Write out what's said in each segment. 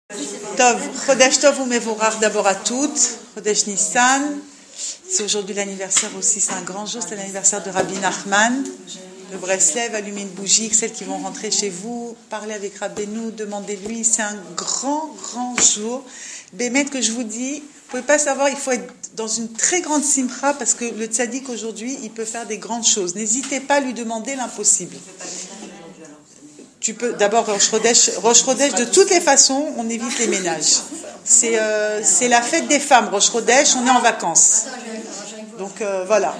Tov, Chodesh Tov Umevorach d'abord à toutes, Chodesh Nissan. C'est aujourd'hui l'anniversaire aussi, c'est un grand jour, c'est l'anniversaire de Rabbi Nachman, de Breslev. Allumez une bougie, celles qui vont rentrer chez vous, parlez avec Rabbeinu, demandez-lui, c'est un grand jour. Bémet que je vous dis, vous pouvez pas savoir, il faut être dans une très grande simcha parce que le tzaddik aujourd'hui, il peut faire des grandes choses. N'hésitez pas à lui demander l'impossible. Tu peux d'abord Rosh Chodesh, de toutes les façons, on évite les ménages. C'est la fête des femmes, Rosh Chodesh, on est en vacances. Donc voilà.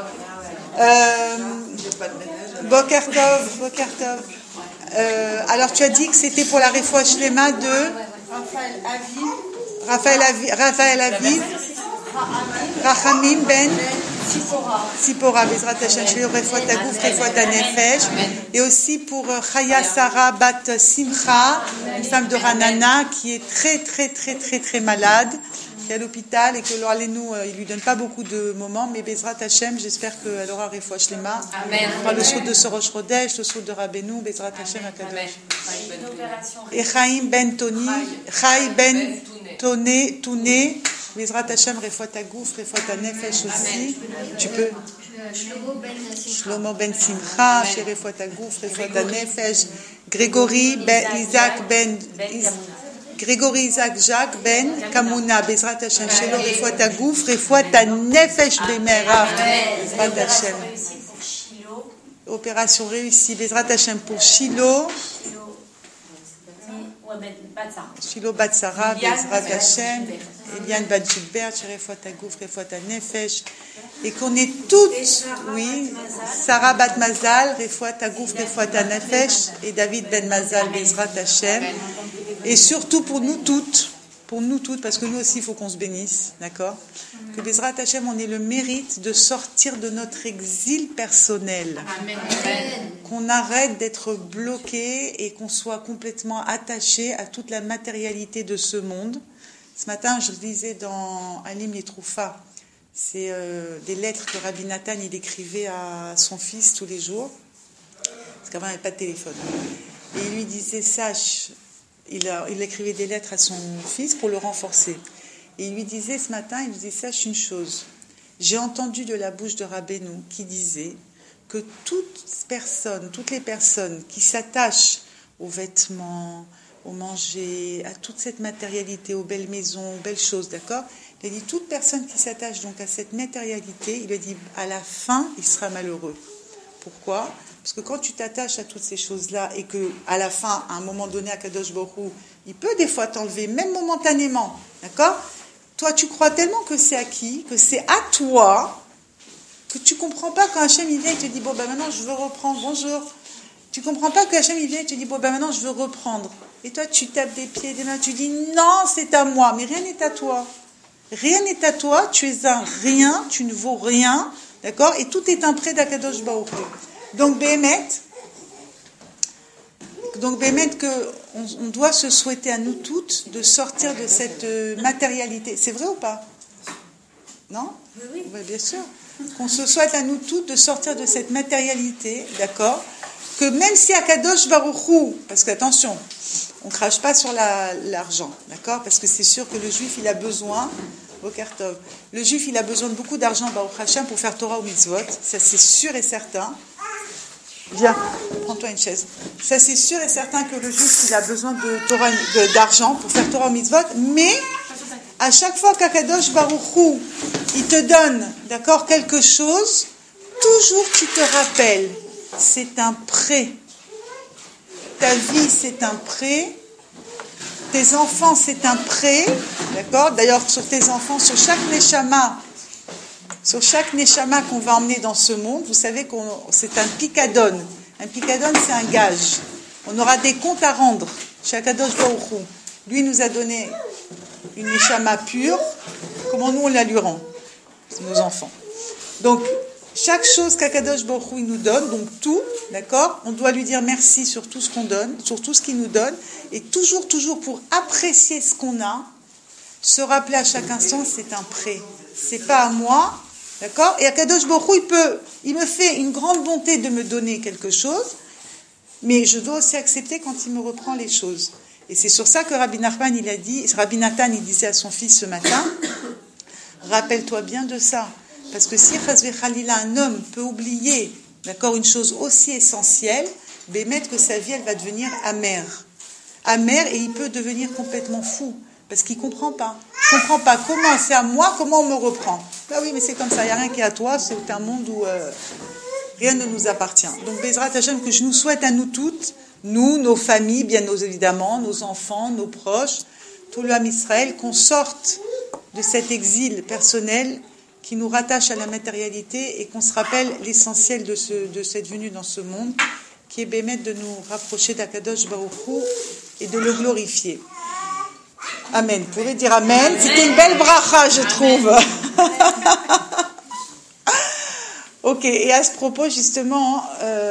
Boker Tov. Alors tu as dit que c'était pour la Refoua Shlema de Raphaël Aviv, Rachamim Ben Sipora, Bezrat Hashem Shelo Refoua Tagouf, Refoua Tanefesh, et aussi pour Chaya Sarah Bat Simcha, une femme de Ranana qui est très malade, qui est à l'hôpital et que l'Orlénou, il lui donne pas beaucoup de moments, mais Bezrat Hashem, j'espère qu'elle aura Refoua Shlema. On parle le sourd de Rosh Chodesh, le sourd de Rabbeinu, Bezrat Hashem Akadosh. Et Chaim Ben Touné, Bezrat Hashem, Refoua Tagouf, Refoua Tanefesh aussi. Tu peux. Shlomo Ben Simcha, Refoua Tagouf, Refoua Tanefesh. Grégory Isaac Jacques Ben Kamuna, Bezrat Hashem, Shelo Refoua Tagouf, Refoua Tanefesh Bemera, Bezrat Hashem. Opération réussie, Bezrat Hashem pour Shiloh. Shiloh Batsara, Bezrat Hashem, Eliane Badjilbert, Refoua Tagouf, Refoua Tanefesh, et qu'on est toutes, oui, Sarah Bat Mazal, Refoua Tagouf, Refoua Tanefesh, et David Ben Mazal, Bezrat Hashem, et surtout pour nous toutes, parce que nous aussi il faut qu'on se bénisse, d'accord? Que Bezrat Hashem, on ait le mérite de sortir de notre exil personnel. Amen. Qu'on arrête d'être bloqué et qu'on soit complètement attaché à toute la matérialité de ce monde. Ce matin, je lisais dans Alim Yetroufa, c'est des lettres que Rabbi Nathan il écrivait à son fils tous les jours, parce qu'avant il n'y avait pas de téléphone. Et il lui disait, sache, il écrivait des lettres à son fils pour le renforcer. Et il lui disait ce matin, il lui disait, sache une chose, j'ai entendu de la bouche de Rabbeinu qui disait que toutes les personnes qui s'attachent aux vêtements, au manger, à toute cette matérialité, aux belles maisons, aux belles choses, d'accord? Il a dit, toute personne qui s'attache donc à cette matérialité, il a dit, à la fin, il sera malheureux. Pourquoi? Parce que quand tu t'attaches à toutes ces choses-là et que à la fin, à un moment donné, Akadosh Baruch Hu, il peut des fois t'enlever, même momentanément, d'accord? Toi, tu crois tellement que c'est acquis, que c'est à toi, que tu comprends pas quand Hachem il vient, il te dit, bon, ben maintenant, je veux reprendre, bonjour. Tu comprends pas que Hachem il vient, il te dit, bon, ben maintenant, je veux reprendre. Et toi, tu tapes des pieds, des mains, tu dis, non, c'est à moi, mais rien n'est à toi. Rien n'est à toi, tu es un rien, tu ne vaux rien, d'accord? Et tout est un prêt d'Akadosh Baruch Hu. Donc, Béhémet, qu'on doit se souhaiter à nous toutes de sortir de cette matérialité. C'est vrai ou pas? Non? Oui, bien sûr. Qu'on se souhaite à nous toutes de sortir de cette matérialité, d'accord? Que même si Akadosh Baruch Hu, parce qu'attention, on ne crache pas sur l'argent, d'accord? Parce que c'est sûr que le juif, il a besoin, Boker Tov, le juif, il a besoin de beaucoup d'argent, Baruch Hashem, pour faire Torah ou Mitzvot, ça c'est sûr et certain. Viens, prends-toi une chaise. Ça c'est sûr et certain que le juif, il a besoin d'argent pour faire Torah ou Mitzvot, mais à chaque fois qu'Akadosh Baruch Hu, il te donne, d'accord, quelque chose, toujours tu te rappelles, c'est un prêt. Ta vie, c'est un prêt. Tes enfants, c'est un prêt. D'accord? D'ailleurs, sur tes enfants, sur chaque neshama qu'on va emmener dans ce monde, vous savez que c'est un picadon. Un picadon, c'est un gage. On aura des comptes à rendre. Shakadosh Baruch Hu. Lui nous a donné une neshama pure. Comment nous, on la lui rend? C'est nos enfants. Donc, chaque chose qu'Akadosh Baruch Hu nous donne, donc tout, d'accord, on doit lui dire merci sur tout ce qu'on donne, sur tout ce qu'il nous donne, et toujours pour apprécier ce qu'on a, se rappeler à chaque instant, c'est un prêt. C'est pas à moi, d'accord? Et Akadosh Baruch Hu, il me fait une grande bonté de me donner quelque chose, mais je dois aussi accepter quand il me reprend les choses. Et c'est sur ça que Rabbi Nathan, il disait à son fils ce matin, rappelle-toi bien de ça. Parce que si Chazvé Khalila, un homme peut oublier, d'accord, une chose aussi essentielle, mettre que sa vie, elle va devenir amère. Amère, et il peut devenir complètement fou. Parce qu'il ne comprend pas. Il ne comprend pas comment c'est à moi, comment on me reprend. Ben oui, mais c'est comme ça, il n'y a rien qui est à toi, c'est un monde où rien ne nous appartient. Donc, Bezrat Hashem, que je nous souhaite à nous toutes, nous, nos familles, bien évidemment, nos enfants, nos proches, tout le Ham Israël, qu'on sorte de cet exil personnel qui nous rattache à la matérialité et qu'on se rappelle l'essentiel de cette venue dans ce monde, qui est bémettre de nous rapprocher d'Akadosh Baruch Hu et de le glorifier. Amen. Vous pouvez dire Amen. C'était une belle bracha, je trouve. Ok, et à ce propos, justement,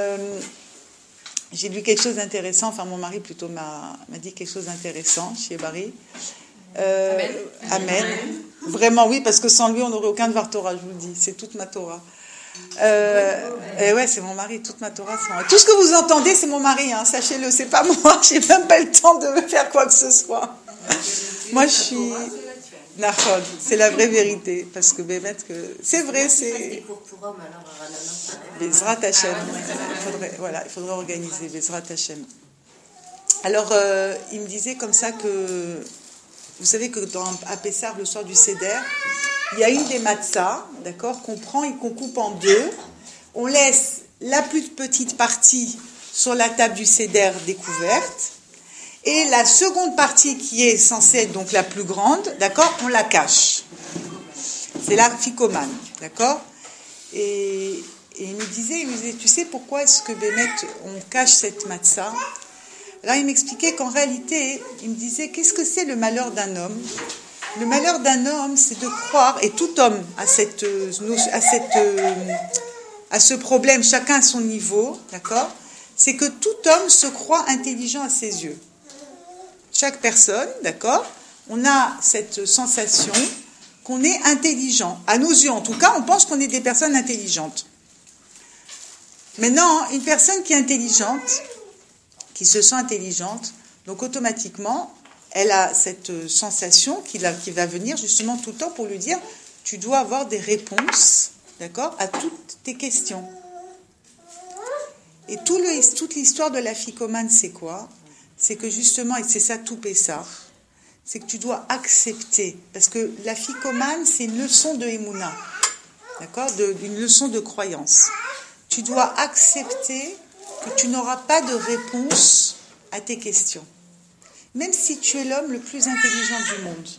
j'ai lu quelque chose d'intéressant, enfin mon mari plutôt m'a dit quelque chose d'intéressant chez Barry. Amen. Vraiment oui, parce que sans lui on n'aurait aucun devoir Torah, je vous le dis, c'est toute ma Torah. Et ouais, c'est mon mari, toute ma Torah, c'est mon mari. Tout ce que vous entendez, c'est mon mari, hein, sachez-le, c'est pas moi, j'ai même pas le temps de faire quoi que ce soit. Moi je suis... Nahod, c'est la vraie vérité, parce que c'est vrai, c'est... Bezrat Hashem, il faudrait organiser Bezrat Hashem. Alors, il me disait comme ça que, vous savez que à Pessah, le soir du Seder, il y a une des matzahs, d'accord, qu'on prend et qu'on coupe en deux. On laisse la plus petite partie sur la table du Seder découverte, et la seconde partie qui est censée être donc la plus grande, d'accord, on la cache. C'est la ficomane, d'accord. Et il me disait, tu sais pourquoi est-ce que on cache cette matzah? Alors il m'expliquait qu'en réalité, il me disait, qu'est-ce que c'est le malheur d'un homme? Le malheur d'un homme, c'est de croire, et tout homme a ce problème, chacun à son niveau, d'accord, c'est que tout homme se croit intelligent à ses yeux. Chaque personne, d'accord, on a cette sensation qu'on est intelligent. À nos yeux, en tout cas, on pense qu'on est des personnes intelligentes. Maintenant, une personne qui est intelligente, qui se sent intelligente, donc automatiquement, elle a cette sensation qui va venir justement tout le temps pour lui dire « tu dois avoir des réponses, d'accord, à toutes tes questions ». Et toute l'histoire de la ficomane, c'est quoi? C'est que justement, et c'est ça tout Pessah, c'est que tu dois accepter, parce que la ficomane, c'est une leçon de Emouna, d'accord, une leçon de croyance. Tu dois accepter que tu n'auras pas de réponse à tes questions, même si tu es l'homme le plus intelligent du monde.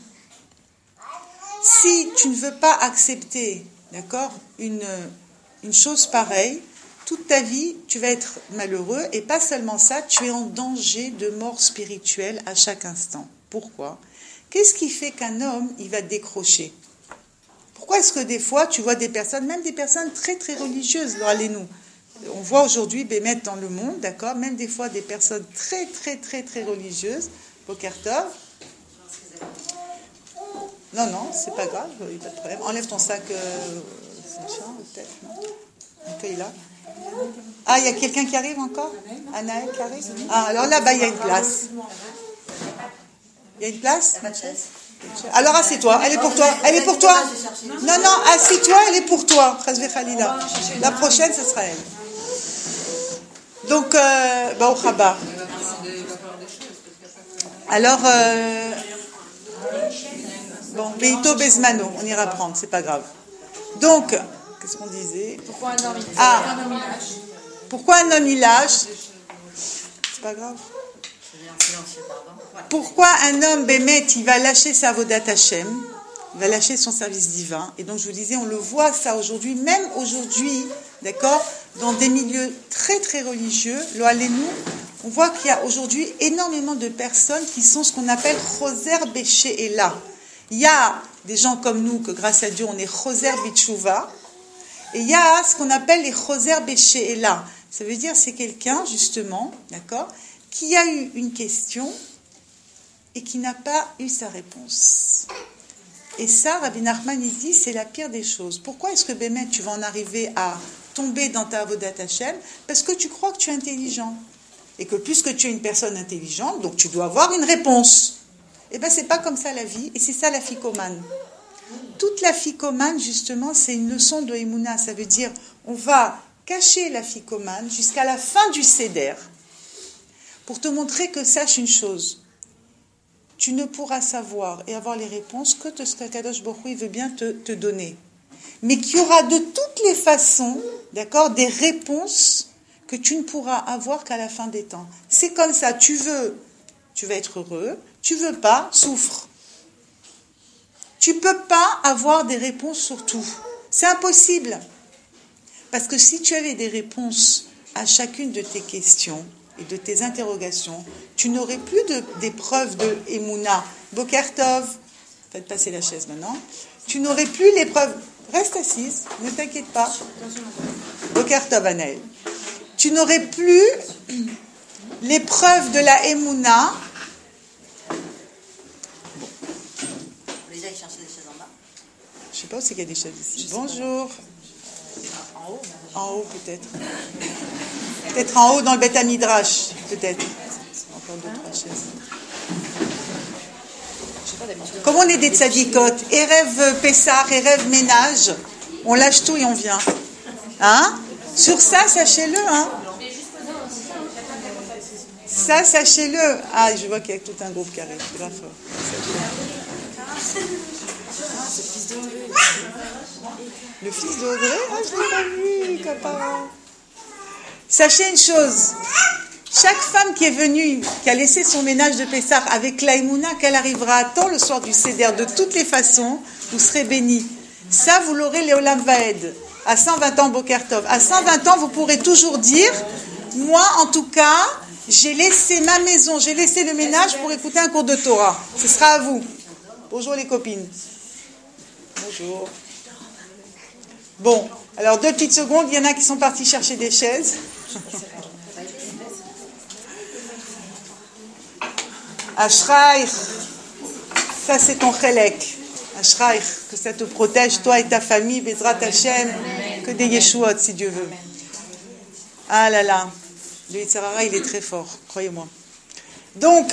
Si tu ne veux pas accepter, d'accord, une chose pareille, toute ta vie, tu vas être malheureux, et pas seulement ça, tu es en danger de mort spirituelle à chaque instant. Pourquoi? Qu'est-ce qui fait qu'un homme, il va décrocher? Pourquoi est-ce que des fois, tu vois des personnes, même des personnes très très religieuses, allez-nous, on voit aujourd'hui, Bémet dans le monde, d'accord, même des fois des personnes très très très très religieuses, Bokertov. Non, c'est pas grave, il n'y a pas de problème. Enlève ton sac, c'est chiant, peut-être, non? Ok, là. Ah, il y a quelqu'un qui arrive encore? Anaël qui arrive? Ah, alors là-bas, il y a une place. Il y a une place? Alors, assieds-toi, elle est pour toi. Elle est pour toi. Non, assieds-toi, elle est pour toi. Chazvé Khalila. La prochaine, ce sera elle. Donc, au Khabar. Alors, Beito Bezmano, on ira prendre, c'est pas grave. Donc, qu'est-ce qu'on disait? Pourquoi un homme il lâche? Pourquoi un homme il lâche? C'est pas grave. Pourquoi un homme, Bémet, il va lâcher sa Avodat Hashem, il va lâcher son service divin. Et donc je vous disais, on le voit ça aujourd'hui, même aujourd'hui, d'accord, dans des milieux très très religieux, lo alenu, on voit qu'il y a aujourd'hui énormément de personnes qui sont ce qu'on appelle Choser Béché et là. Il y a des gens comme nous, que grâce à Dieu, on est Choser Bitchouva. Et il y a ce qu'on appelle les Choser Béché et là. Ça veut dire c'est quelqu'un, justement, d'accord, qui a eu une question et qui n'a pas eu sa réponse. Et ça, Rabbi Nachman, il dit, c'est la pire des choses. Pourquoi est-ce que, Bémet, tu vas en arriver à tomber dans ta Avodat Hashem? Parce que tu crois que tu es intelligent. et que puisque tu es une personne intelligente, donc tu dois avoir une réponse. Eh bien, c'est pas comme ça la vie, et c'est ça la ficomane. Toute la ficomane, justement, c'est une leçon de Emouna. Ça veut dire, on va cacher la ficomane jusqu'à la fin du Seder, pour te montrer que sache une chose. Tu ne pourras savoir et avoir les réponses que ce que Kadosh Baruch Hu veut bien te donner. Mais qu'il y aura de toutes les façons, d'accord, des réponses que tu ne pourras avoir qu'à la fin des temps. C'est comme ça, tu veux être heureux, tu veux pas, souffre. Tu peux pas avoir des réponses sur tout. C'est impossible. Parce que si tu avais des réponses à chacune de tes questions et de tes interrogations, tu n'aurais plus d'épreuves de Emouna. Boker Tov, faites passer la chaise maintenant. Tu n'aurais plus l'épreuve. Reste assise, ne t'inquiète pas. Boker Tov, Anaël. Tu n'aurais plus l'épreuve de la Emouna. Les gens, ils cherchaient des chaises en bas. Je ne sais pas où c'est qu'il y a des chaises ici. Bonjour. En haut. En haut, peut-être. Peut-être en haut, dans le Beth Midrash, peut-être. Encore 2-3 chaises. Comme on est des tzadikot, Erev Pessah, Erev Ménage, on lâche tout et on vient. Hein? Sur ça, sachez-le. Hein? Ça, sachez-le. Ah, je vois qu'il y a tout un groupe qui arrive. C'est la fois. Le fils de Audrey? Ah, je ne l'ai pas vu, copain. Sachez une chose. Chaque femme qui est venue, qui a laissé son ménage de Pessah avec la Emouna, qu'elle arrivera à temps le soir du Seder, de toutes les façons, vous serez bénis. Ça, vous l'aurez Léolam Vaed. À 120 ans, Boker Tov. À 120 ans, vous pourrez toujours dire, moi, en tout cas, j'ai laissé ma maison, j'ai laissé le ménage pour écouter un cours de Torah. Ce sera à vous. Bonjour les copines. Bonjour. Bon, alors 2 petites secondes, il y en a qui sont partis chercher des chaises. Ashraïch, ça c'est ton chélek. Ashraïch, que ça te protège, toi et ta famille, Bezrat Hashem, que des Yeshuot si Dieu veut. Ah là là, le Yitzhara il est très fort, croyez-moi. Donc,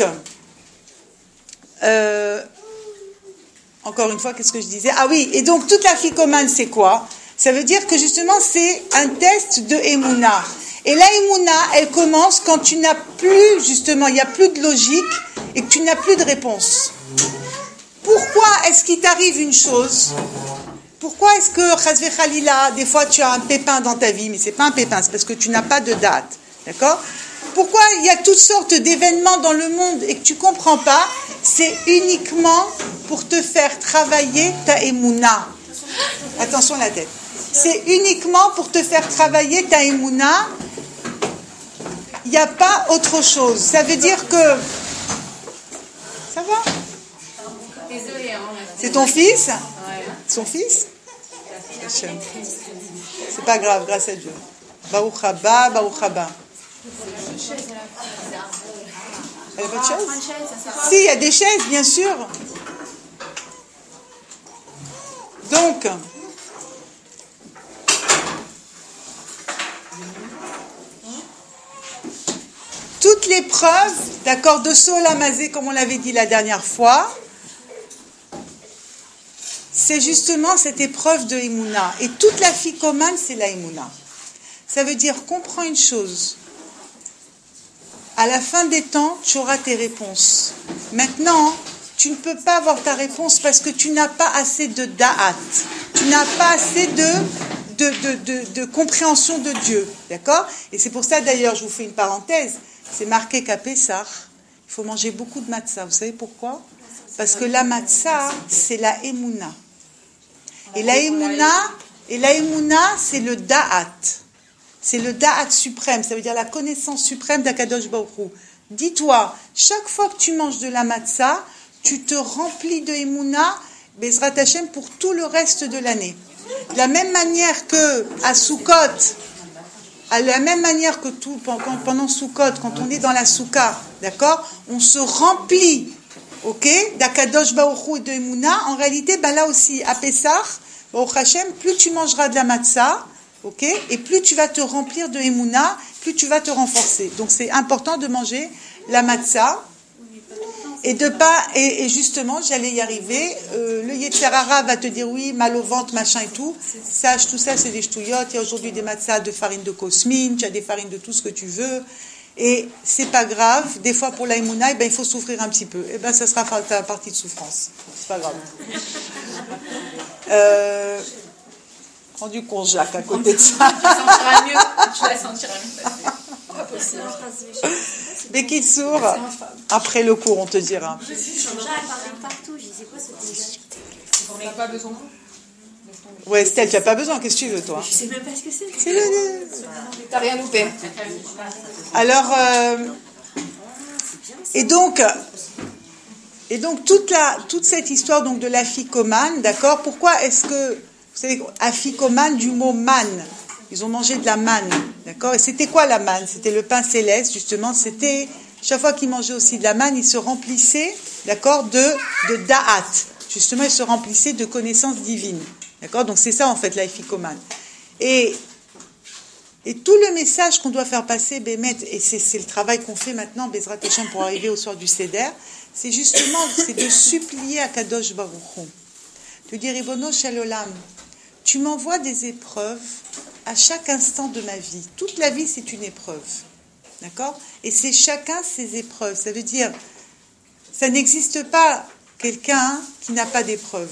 encore une fois, qu'est-ce que je disais? Ah oui, et donc toute la ficomane c'est quoi? Ça veut dire que justement c'est un test de Emouna. Et la Emouna, elle commence quand tu n'as plus, justement, il n'y a plus de logique et que tu n'as plus de réponse. Pourquoi est-ce qu'il t'arrive une chose? Pourquoi est-ce que, Chazve Khalila, des fois tu as un pépin dans ta vie, mais ce n'est pas un pépin, c'est parce que tu n'as pas de date. D'accord? Pourquoi il y a toutes sortes d'événements dans le monde et que tu ne comprends pas? C'est uniquement pour te faire travailler ta Emouna. Attention la tête. C'est uniquement pour te faire travailler ta Emouna. Il n'y a pas autre chose. Ça veut dire que... Ça va? C'est ton fils? Son fils? C'est pas grave, grâce à Dieu. Baruch haba, Baruch haba. Elle n'a pas de chaise? Si, il y a des chaises, bien sûr. Donc... toutes les preuves, d'accord, de Solamazé, comme on l'avait dit la dernière fois, c'est justement cette épreuve de Emouna. Et toute la ficomane, c'est la Emouna. Ça veut dire, comprends une chose. À la fin des temps, tu auras tes réponses. Maintenant, tu ne peux pas avoir ta réponse parce que tu n'as pas assez de da'at. Tu n'as pas assez de compréhension de Dieu. D'accord? Et c'est pour ça, d'ailleurs, je vous fais une parenthèse. C'est marqué qu'à Pessah, il faut manger beaucoup de matzah. Vous savez pourquoi? Parce que la matzah, c'est la Emouna. Et la Emouna, c'est le da'at. C'est le da'at suprême. Ça veut dire la connaissance suprême d'Akadosh Baruch Hu. Dis-toi, chaque fois que tu manges de la matzah, tu te remplis de Emouna, Bezrat Hashem, pour tout le reste de l'année. De la même manière que à Sukkot, à la même manière que tout pendant Sukkot, quand on est dans la Souka, d'accord, on se remplit, ok, d'Akadosh Baruch Hu et de Emouna. En réalité, là aussi, à Pessah, Baruch Hashem, plus tu mangeras de la matzah, ok? Et plus tu vas te remplir de Emouna, plus tu vas te renforcer. Donc c'est important de manger la matzah et de pas et justement j'allais y arriver. Le Yetzer Hara va te dire oui, mal au ventre, machin et tout. Sache tout ça c'est des ch'touillottes. Il y a aujourd'hui des matzahs de farine de kosmine, tu as des farines de tout ce que tu veux. Et c'est pas grave, des fois pour la Emouna, il faut souffrir un petit peu. Et ça sera ta partie de souffrance. C'est pas grave. Prends du Konjac à côté de ça. Tu la sentiras mieux. Pas possible. Mais qui sourd, après le cours, on te dira. Déjà, elle parlait partout. Je disais quoi ce Konjac? On n'a pas besoin. Ouais, Estelle, tu n'as pas besoin. Qu'est-ce que tu veux, toi? Je sais même pas ce que c'est. T'as rien loupé. Alors, et donc toute cette histoire donc de l'afikoman, d'accord? Pourquoi est-ce que, vous savez, afikoman du mot manne, ils ont mangé de la manne, d'accord? Et c'était quoi la manne? C'était le pain céleste, justement. C'était chaque fois qu'ils mangeaient aussi de la manne, ils se remplissaient, d'accord, de da'at. Justement, ils se remplissaient de connaissances divines, d'accord? Donc c'est ça en fait l'afikoman. Et tout le message qu'on doit faire passer, Bémet, et c'est le travail qu'on fait maintenant, Bezrat Hashem, pour arriver au soir du Seder, c'est justement de supplier à Kadosh Baruch Hu, de dire Ribono Shel Olam, tu m'envoies des épreuves à chaque instant de ma vie. Toute la vie, c'est une épreuve, d'accord? Et c'est chacun ses épreuves. Ça veut dire, ça n'existe pas quelqu'un qui n'a pas d'épreuve.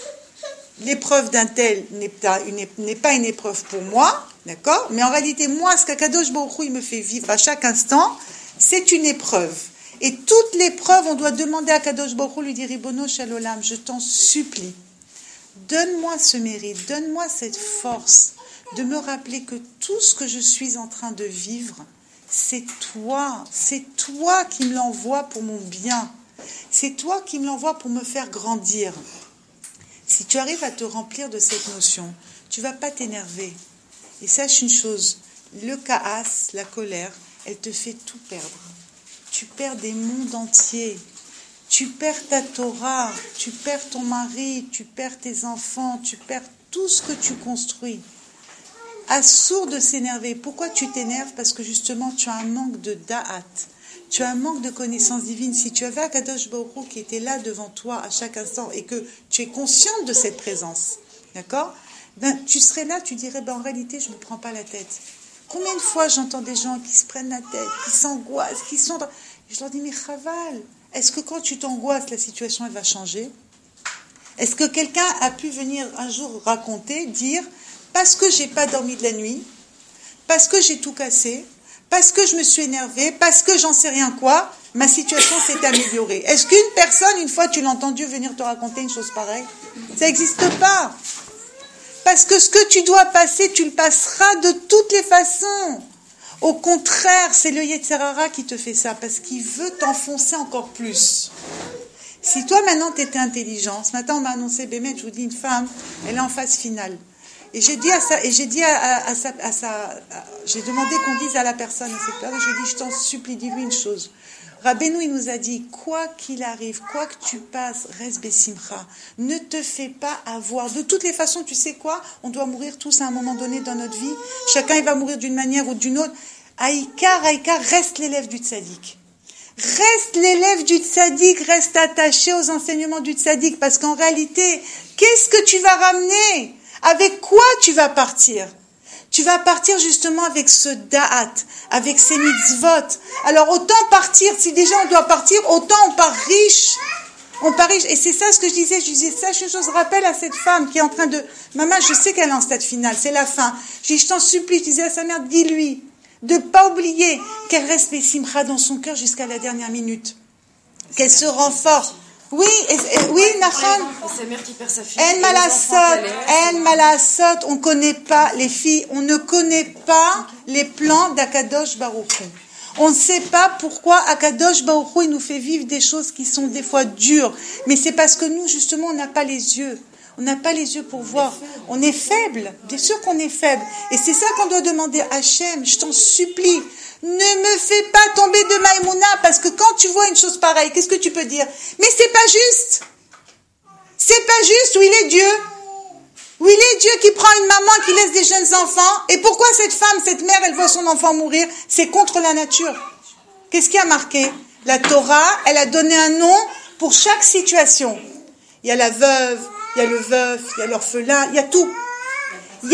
L'épreuve d'un tel n'est pas une épreuve pour moi, d'accord? Mais en réalité, moi, ce qu'Akadosh Baruch Hu, il me fait vivre à chaque instant, c'est une épreuve. Et toute l'épreuve, on doit demander à Akadosh Baruch Hu, lui dire, Ribono Shel Olam, je t'en supplie, donne-moi ce mérite, donne-moi cette force de me rappeler que tout ce que je suis en train de vivre, c'est toi qui me l'envoies pour mon bien, c'est toi qui me l'envoies pour me faire grandir. Si tu arrives à te remplir de cette notion, tu ne vas pas t'énerver. Et sache une chose, le kaas, la colère, elle te fait tout perdre. Tu perds des mondes entiers. Tu perds ta Torah, tu perds ton mari, tu perds tes enfants, tu perds tout ce que tu construis. Assourd de s'énerver. Pourquoi tu t'énerves? Parce que justement, tu as un manque de da'at. Tu as un manque de connaissances divines. Si tu avais Akadosh Baruch Hu qui était là devant toi à chaque instant et que tu es consciente de cette présence, d'accord? Tu serais là, tu dirais, en réalité, je ne me prends pas la tête. Combien de fois j'entends des gens qui se prennent la tête, qui s'angoissent, qui sont... Je leur dis, mais Chaval, est-ce que quand tu t'angoisses, la situation, elle va changer? Est-ce que quelqu'un a pu venir un jour raconter, dire, parce que j'ai pas dormi de la nuit, parce que j'ai tout cassé, parce que je me suis énervée, parce que j'en sais rien quoi, ma situation s'est améliorée. Est-ce qu'une personne, une fois, tu l'as entendu venir te raconter une chose pareille? Ça n'existe pas. Parce que ce que tu dois passer, tu le passeras de toutes les façons. Au contraire, c'est le Yetzer Hara qui te fait ça, parce qu'il veut t'enfoncer encore plus. Si toi, maintenant, tu étais intelligent, ce matin, on m'a annoncé, Bémet, je vous dis, une femme, elle est en phase finale. Et j'ai dit j'ai demandé qu'on dise à la personne, à cette personne, je lui ai dit, je t'en supplie, dis-lui une chose. Rabbeinu, il nous a dit, quoi qu'il arrive, quoi que tu passes, reste Bessimcha. Ne te fais pas avoir. De toutes les façons, tu sais quoi? On doit mourir tous à un moment donné dans notre vie. Chacun, il va mourir d'une manière ou d'une autre. Aïkar, reste l'élève du tzaddik. Reste l'élève du tzaddik, reste attaché aux enseignements du tzaddik. Parce qu'en réalité, qu'est-ce que tu vas ramener? Avec quoi tu vas partir? Tu vas partir justement avec ce da'at, avec ces mitzvot. Alors autant partir, si déjà on doit partir, autant on part riche. On part riche. Et c'est ça ce que je disais sache une chose, rappelle à cette femme qui est en train de... Maman, je sais qu'elle est en stade final, c'est la fin. Je dis, je t'en supplie, je disais à sa mère, dis-lui de ne pas oublier qu'elle reste Bessimcha dans son cœur jusqu'à la dernière minute. Qu'elle se renforce. Oui, oui, Nachon. C'est sa mère qui perd sa fille. En Malasot, on ne connaît pas les filles, on ne connaît pas les plans d'Akadosh Baruch Hu. On ne sait pas pourquoi Akadosh Baruch Hu, il nous fait vivre des choses qui sont des fois dures. Mais c'est parce que nous, justement, on n'a pas les yeux. On n'a pas les yeux pour voir. On est faible. Bien sûr qu'on est faible. Et c'est ça qu'on doit demander à Hachem. Je t'en supplie. Ne me fais pas tomber de Maïmouna, parce que quand tu vois une chose pareille, qu'est-ce que tu peux dire? Mais c'est pas juste. C'est pas juste. Où il est Dieu? Où Où il est Dieu qui prend une maman qui laisse des jeunes enfants? Et pourquoi cette femme, cette mère, elle voit son enfant mourir? C'est contre la nature. Qu'est-ce qui a marqué? La Torah, elle a donné un nom pour chaque situation. Il y a la veuve, il y a le veuf, il y a l'orphelin, il y a tout. Il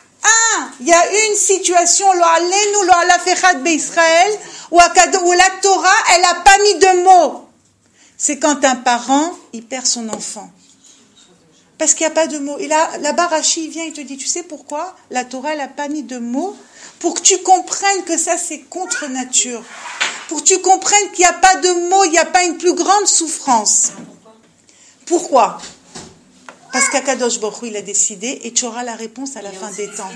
y a une situation, lo alenu, lo alafechad be'Israël, où la Torah, elle n'a pas mis de mots. C'est quand un parent, il perd son enfant. Parce qu'il n'y a pas de mots. Et là-bas, Rachi, il vient, il te dit, tu sais pourquoi? La Torah, elle n'a pas mis de mots pour que tu comprennes que ça, c'est contre nature. Pour que tu comprennes qu'il n'y a pas de mots, il n'y a pas une plus grande souffrance. Pourquoi? Parce qu'Akadosh Baruch Hu, il a décidé, et tu auras la réponse à la fin des temps.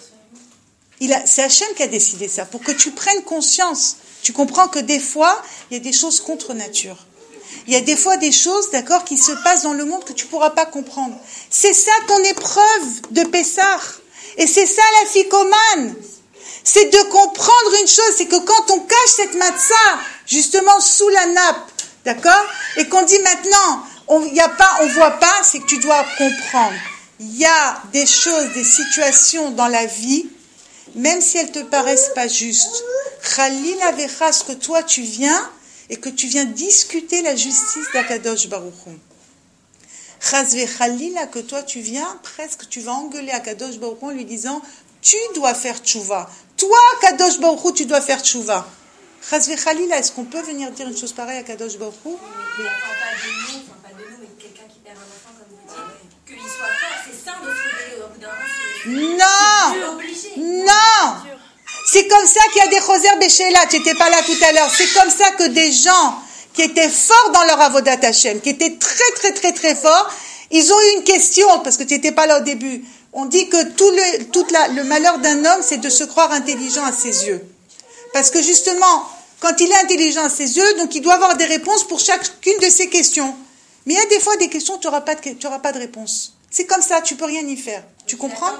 C'est Hachem qui a décidé ça, pour que tu prennes conscience. Tu comprends que des fois, il y a des choses contre nature. Il y a des fois des choses, d'accord, qui se passent dans le monde que tu ne pourras pas comprendre. C'est ça ton épreuve de Pessah. Et c'est ça la ficomane. C'est de comprendre une chose, c'est que quand on cache cette matzah, justement sous la nappe, d'accord, et qu'on dit maintenant, on voit pas, c'est que tu dois comprendre. Il y a des choses, des situations dans la vie, même si elles te paraissent pas justes. Khalila vecha, ce que toi tu viens, et que tu viens discuter la justice d'Akadosh Baruch Hu. Chas vechalila, que toi tu viens, presque tu vas engueuler Akadosh Baruch Hu en lui disant, tu dois faire tchouva. Toi, Akadosh Baruch Hu, tu dois faire tchouva. Chas vechalila, est-ce qu'on peut venir dire une chose pareille à Akadosh Baruch Hu? Mais pas de nous, mais quelqu'un qui perd un enfant, comme vous dites, qu'il soit fort, c'est sain de se rebeller au bout d'un moment. Non! Obligé. Non! C'est comme ça qu'il y a des Choser Béchéla, tu n'étais pas là tout à l'heure. C'est comme ça que des gens qui étaient forts dans leur avodat Hashem, qui étaient très très très très forts, ils ont eu une question, parce que tu n'étais pas là au début. On dit que le malheur d'un homme, c'est de se croire intelligent à ses yeux. Parce que justement, quand il est intelligent à ses yeux, donc il doit avoir des réponses pour chacune de ces questions. Mais il y a des fois des questions, tu n'auras pas de réponse. C'est comme ça, tu ne peux rien y faire. Tu comprends?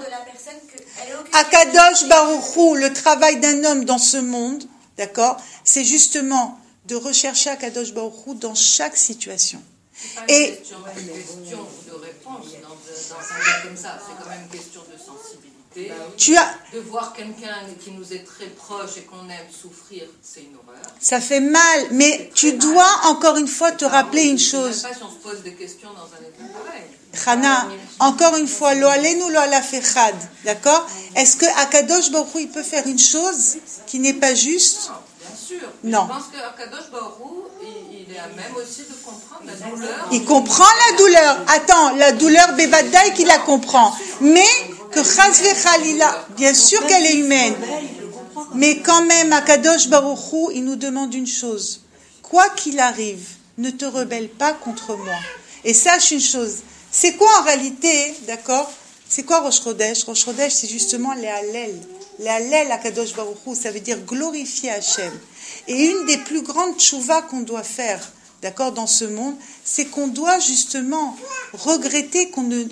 Akadosh Baruch Hu, le travail d'un homme dans ce monde, d'accord, c'est justement de rechercher Akadosh Baruch Hu dans chaque situation. C'est pas une question de réponse dans un cas comme ça, c'est quand même une question de sensibilité. De voir quelqu'un qui nous est très proche et qu'on aime souffrir, c'est une horreur. Ça fait mal, mais tu dois encore une fois te rappeler une chose. Je ne sais pas si on se pose des questions dans un état pareil. Chana, encore une fois, lo alenu lo alafechad, d'accord? Est-ce que Akadosh Baruch Hu, il peut faire une chose qui n'est pas juste? Non, bien sûr. Non. Je pense qu'Akadosh Baruch Hu, il est à même aussi de comprendre la douleur. Il comprend la douleur. Attends, la douleur, Bevadaï qu'il la comprend. Mais que Chas vechalila, bien sûr qu'elle est humaine. Mais quand même, Akadosh Baruch Hu, il nous demande une chose. Quoi qu'il arrive, ne te rebelle pas contre moi. Et sache une chose. C'est quoi en réalité, d'accord? C'est quoi Rosh Chodesh? Rosh Chodesh, c'est justement les Hallel. Les Hallel à Kadosh Baruch Hu, ça veut dire glorifier Hachem. Et une des plus grandes tchouvas qu'on doit faire, d'accord, dans ce monde, c'est qu'on doit justement regretter qu'on ne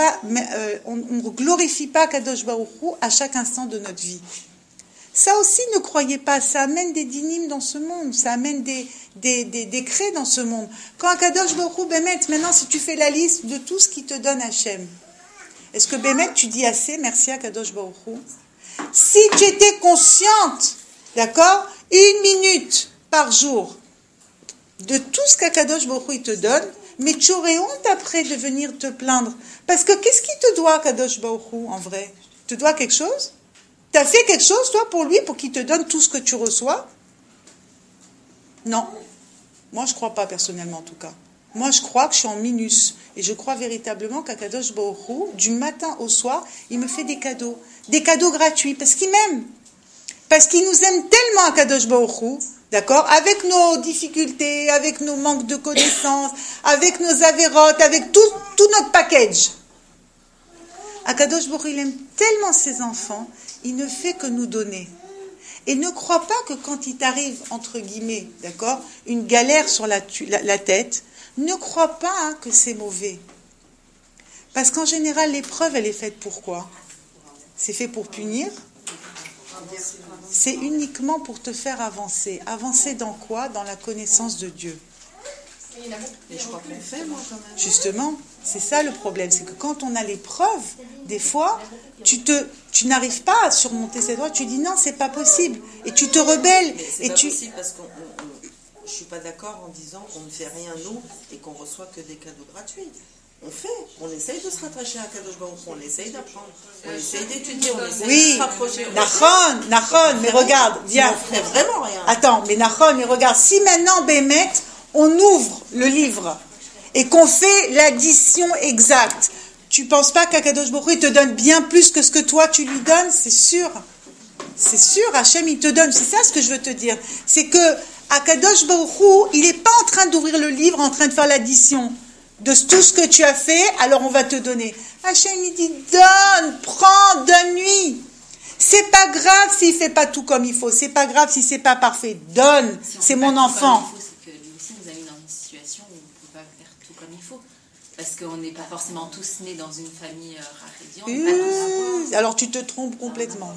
glorifie pas Kadosh Baruch Hu à chaque instant de notre vie. Ça aussi, ne croyez pas, ça amène des dynimes dans ce monde, ça amène des décrets dans ce monde. Quand Akadosh Baruch Hu, Bémet, maintenant si tu fais la liste de tout ce qui te donne Hachem, est-ce que Bémet, tu dis assez, merci Akadosh Baruch Hu? Si tu étais consciente, d'accord, 1 minute par jour de tout ce qu'Akadosh Baruch Hu te donne, mais tu aurais honte après de venir te plaindre. Parce que qu'est-ce qu'il te doit, Akadosh Baruch Hu, en vrai? Tu te dois quelque chose? Tu as fait quelque chose, toi, pour lui, pour qu'il te donne tout ce que tu reçois? Non. Moi, je ne crois pas, personnellement, en tout cas. Moi, je crois que je suis en minus. Et je crois véritablement qu'Akadosh Baruch Hu, du matin au soir, il me fait des cadeaux. Des cadeaux gratuits, parce qu'il m'aime. Parce qu'il nous aime tellement, Akadosh Baruch Hu, d'accord? Avec nos difficultés, avec nos manques de connaissances, avec nos avérotes, avec tout notre package. Akadosh Baruch Hu, il aime tellement ses enfants, il ne fait que nous donner. Et ne crois pas que quand il t'arrive, entre guillemets, d'accord, une galère sur la tête, ne crois pas que c'est mauvais. Parce qu'en général, l'épreuve, elle est faite pour quoi? C'est fait pour punir? C'est uniquement pour te faire avancer. Avancer dans quoi? Dans la connaissance de Dieu. Et je crois qu'on le fait, moi, quand même. Justement, c'est ça le problème. C'est que quand on a l'épreuve, des fois, tu n'arrives pas à surmonter cette loi. Tu dis non, c'est pas possible. Et tu te rebelles. Mais c'est pas possible parce que je suis pas d'accord en disant qu'on ne fait rien, nous, et qu'on reçoit que des cadeaux gratuits. On essaye de se rattacher à Kadosh Baruch Hu, on essaye d'apprendre, on essaye d'étudier, on essaye de se rapprocher. Nachon, mais regarde, viens. On ferait vraiment rien. Attends, mais Nachon, mais regarde, si maintenant, Bémet, on ouvre le livre et qu'on fait l'addition exacte, tu penses pas qu'Akadosh Baruch Hu te donne bien plus que ce que toi tu lui donnes? C'est sûr. C'est sûr, Hachem, il te donne. C'est ça ce que je veux te dire. C'est que Akadosh Baruch Hu, il n'est pas en train d'ouvrir le livre, en train de faire l'addition de tout ce que tu as fait, alors on va te donner. Hachem, il dit, donne, prends, donne-lui. C'est pas grave s'il fait pas tout comme il faut. C'est pas grave si c'est pas parfait. Donne. Si c'est mon enfant. C'est que lui aussi nous a mis dans une situation où on ne peut pas faire tout comme il faut. Parce qu'on n'est pas forcément tous nés dans une famille rarédienne. Alors tu te trompes complètement.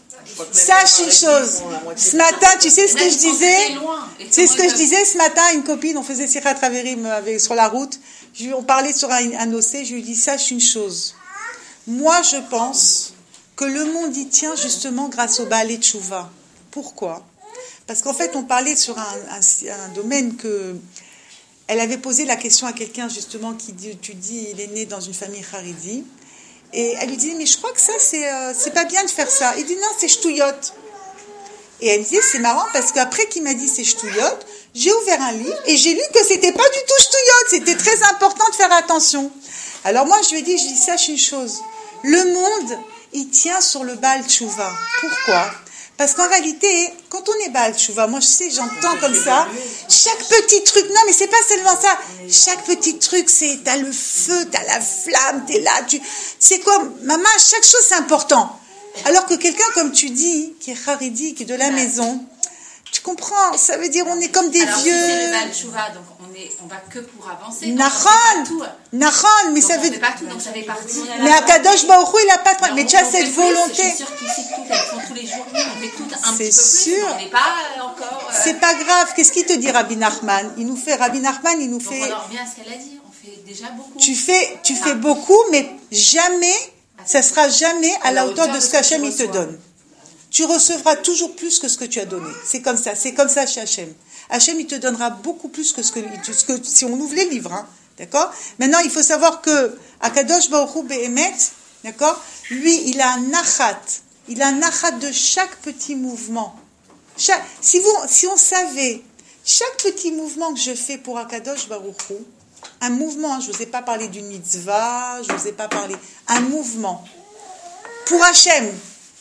Sache une chose. Ce matin, tu sais ce que je disais? C'est ce que je disais ce matin à une copine. On faisait Sirat Haverim sur la route. On parlait sur un OC. Je lui dis, sache une chose. Moi, je pense que le monde y tient justement grâce au Baalei Tchouva. Pourquoi? Parce qu'en fait, on parlait sur un domaine que... Elle avait posé la question à quelqu'un justement qui dit, tu dis, il est né dans une famille haridi. Et elle lui dit, mais je crois que ça, c'est pas bien de faire ça. Il dit, non, c'est ch'touillotte. Et elle me dit, c'est marrant parce qu'après qu'il m'a dit c'est ch'touillotte, j'ai ouvert un livre et j'ai lu que c'était pas du tout ch'touillotte. C'était très important de faire attention. Alors moi, je lui ai dit, sache une chose. Le monde, il tient sur le Baal Tchouva. Pourquoi? Parce qu'en réalité, quand on est Baal Tchouva, moi je sais, j'entends comme ça, chaque petit truc, non mais c'est pas seulement ça, chaque petit truc, c'est, t'as le feu, t'as la flamme, t'es là, c'est quoi, maman, chaque chose c'est important. Alors que quelqu'un, comme tu dis, qui est haridi, qui est de la maison, tu comprends, ça veut dire on est comme des alors, vieux... Alors si c'est le Baal Tchouva, donc on va que pour avancer. Nachon, mais donc ça on veut fait pas tout, donc ça fait partie. Mais Akadosh Baruch Hu, il a pas de... Mais tu as cette volonté. Je suis sûre qu'ici, toutes, elles font tous les jours, on fait toutes un petit peu plus, sûr. mais on n'est pas encore... C'est pas grave, qu'est-ce qu'il te dit Rabbi Nachman? Rabbi Nachman, il nous donc fait... on en revient à ce qu'elle a dit, on fait déjà beaucoup. Tu fais beaucoup, mais jamais, ça sera jamais à la hauteur de ce qu'Hachem il te donne. Tu recevras toujours plus que ce que tu as donné. C'est comme ça chez Hachem. Hachem, il te donnera beaucoup plus que ce que si on ouvre les livres, hein, d'accord? Maintenant, il faut savoir que Akadosh Baruch Hu Be'emet, d'accord? Lui, il a un nachat de chaque petit mouvement. Si on savait chaque petit mouvement que je fais pour Akadosh Baruch Hu, un mouvement, je vous ai pas parlé d'une mitzvah, je vous ai pas parlé, un mouvement pour Hachem.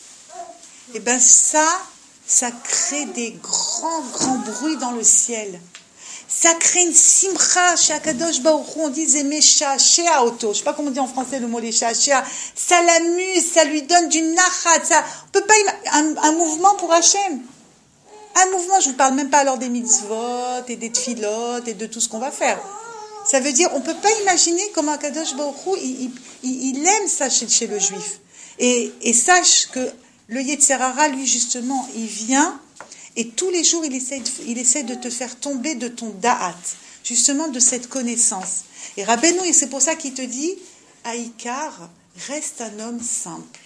Eh ben ça crée des grands bruits dans le ciel. Ça crée une simcha chez Akadosh Baruch Hu. On dit Zemesha, Shea Auto. Je sais pas comment on dit en français le mot les Shea. Ça l'amuse, ça lui donne du nachat. On peut pas un mouvement pour Hachem. Un mouvement, je vous parle même pas alors des mitzvot et des tfilotes et de tout ce qu'on va faire. Ça veut dire, on peut pas imaginer comment Akadosh Baruch Hu, il aime ça chez le juif. Et sache que le Yetzer Hara, lui, justement, il vient et tous les jours, il essaie de te faire tomber de ton da'at, justement de cette connaissance. Et Rabbeinu, et c'est pour ça qu'il te dit, Aïkar, reste un homme simple.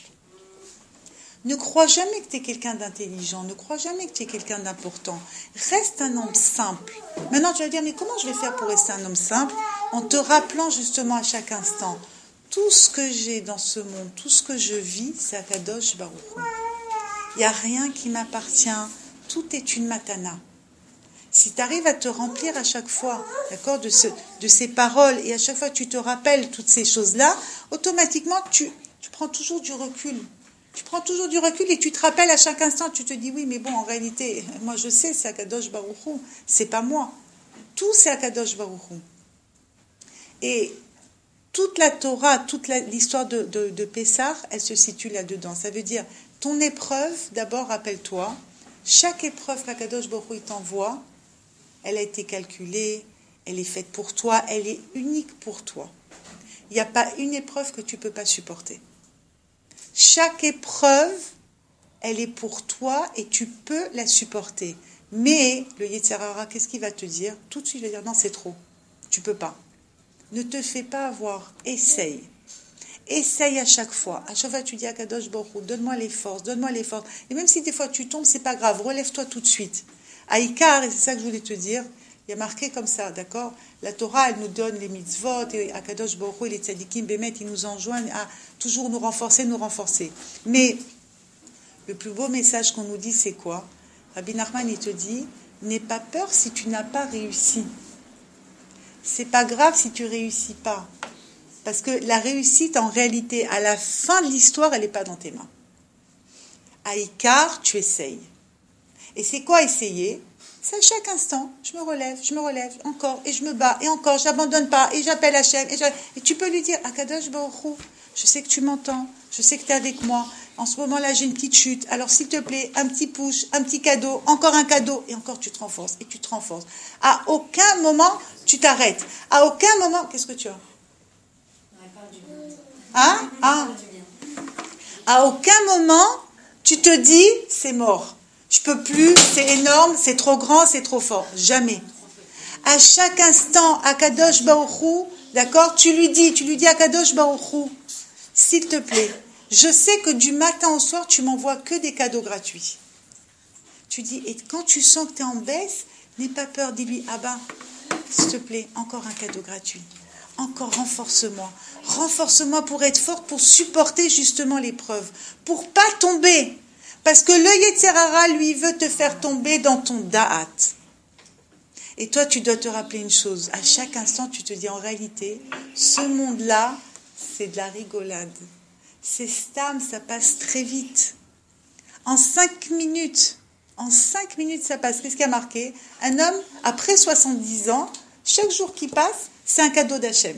Ne crois jamais que tu es quelqu'un d'intelligent, ne crois jamais que tu es quelqu'un d'important. Reste un homme simple. Maintenant, tu vas dire, mais comment je vais faire pour rester un homme simple? En te rappelant justement à chaque instant, tout ce que j'ai dans ce monde, tout ce que je vis, c'est Akadosh Baruch Hu. Il n'y a rien qui m'appartient. Tout est une matana. Si tu arrives à te remplir à chaque fois, d'accord, de ces paroles, et à chaque fois tu te rappelles toutes ces choses-là, automatiquement tu prends toujours du recul. Tu prends toujours du recul et tu te rappelles à chaque instant, tu te dis, oui, mais bon, en réalité, moi je sais, c'est Akadosh Baruch Hu, c'est pas moi. Tout c'est Akadosh Baruch Hu. Et toute la Torah, toute l'histoire de Pessah, elle se situe là-dedans. Ça veut dire, ton épreuve, d'abord, rappelle-toi, chaque épreuve qu'Akadosh Baruch Hu t'envoie, elle a été calculée, elle est faite pour toi, elle est unique pour toi. Il n'y a pas une épreuve que tu ne peux pas supporter. Chaque épreuve, elle est pour toi et tu peux la supporter. Mais le Yetzer Hara, qu'est-ce qu'il va te dire? Tout de suite, il va dire, non, c'est trop. Tu peux pas. Ne te fais pas avoir. Essaye. Essaye à chaque fois. À chaque fois, tu dis à Kadosh Baruch Hu, donne-moi les forces, donne-moi les forces. Et même si des fois tu tombes, c'est pas grave. Relève-toi tout de suite. À Ikar, et c'est ça que je voulais te dire, il y a marqué comme ça, d'accord? La Torah, elle nous donne les mitzvot, et à Kadosh Baruch Hu, et les tzadikim, Bémet, ils nous enjoignent à toujours nous renforcer. Mais le plus beau message qu'on nous dit, c'est quoi? Rabbi Nachman, il te dit, n'aie pas peur si tu n'as pas réussi. C'est pas grave si tu réussis pas. Parce que la réussite, en réalité, à la fin de l'histoire, elle n'est pas dans tes mains. À Ikar, tu essayes. Et c'est quoi essayer? C'est à chaque instant. Je me relève, encore, et je me bats, et encore, j'abandonne pas, et j'appelle Hachem. Et tu peux lui dire, Akadosh Baruch Hu, je sais que tu m'entends, je sais que tu es avec moi. En ce moment-là, j'ai une petite chute. Alors, s'il te plaît, un petit push, un petit cadeau, encore un cadeau, et encore, tu te renforces, et tu te renforces. À aucun moment, tu t'arrêtes. À aucun moment, qu'est-ce que tu as? À aucun moment, tu te dis, c'est mort. Je peux plus, c'est énorme, c'est trop grand, c'est trop fort. Jamais. À chaque instant, à Kadosh Baruch Hu, d'accord, tu lui dis à Kadosh Baruch Hu, s'il te plaît, je sais que du matin au soir, tu m'envoies que des cadeaux gratuits. Tu dis, et quand tu sens que tu es en baisse, n'aie pas peur, dis-lui, Abba, s'il te plaît, encore un cadeau gratuit. Encore renforce-moi pour être forte, pour supporter justement l'épreuve, pour pas tomber, parce que le Yetzer Hara, lui, veut te faire tomber dans ton da'at. Et toi, tu dois te rappeler une chose, à chaque instant, tu te dis, en réalité, ce monde-là, c'est de la rigolade. C'est stam, ça passe très vite. En 5 minutes, ça passe. Qu'est-ce qui a marqué? Un homme, après 70 ans, chaque jour qui passe, c'est un cadeau d'Hachem.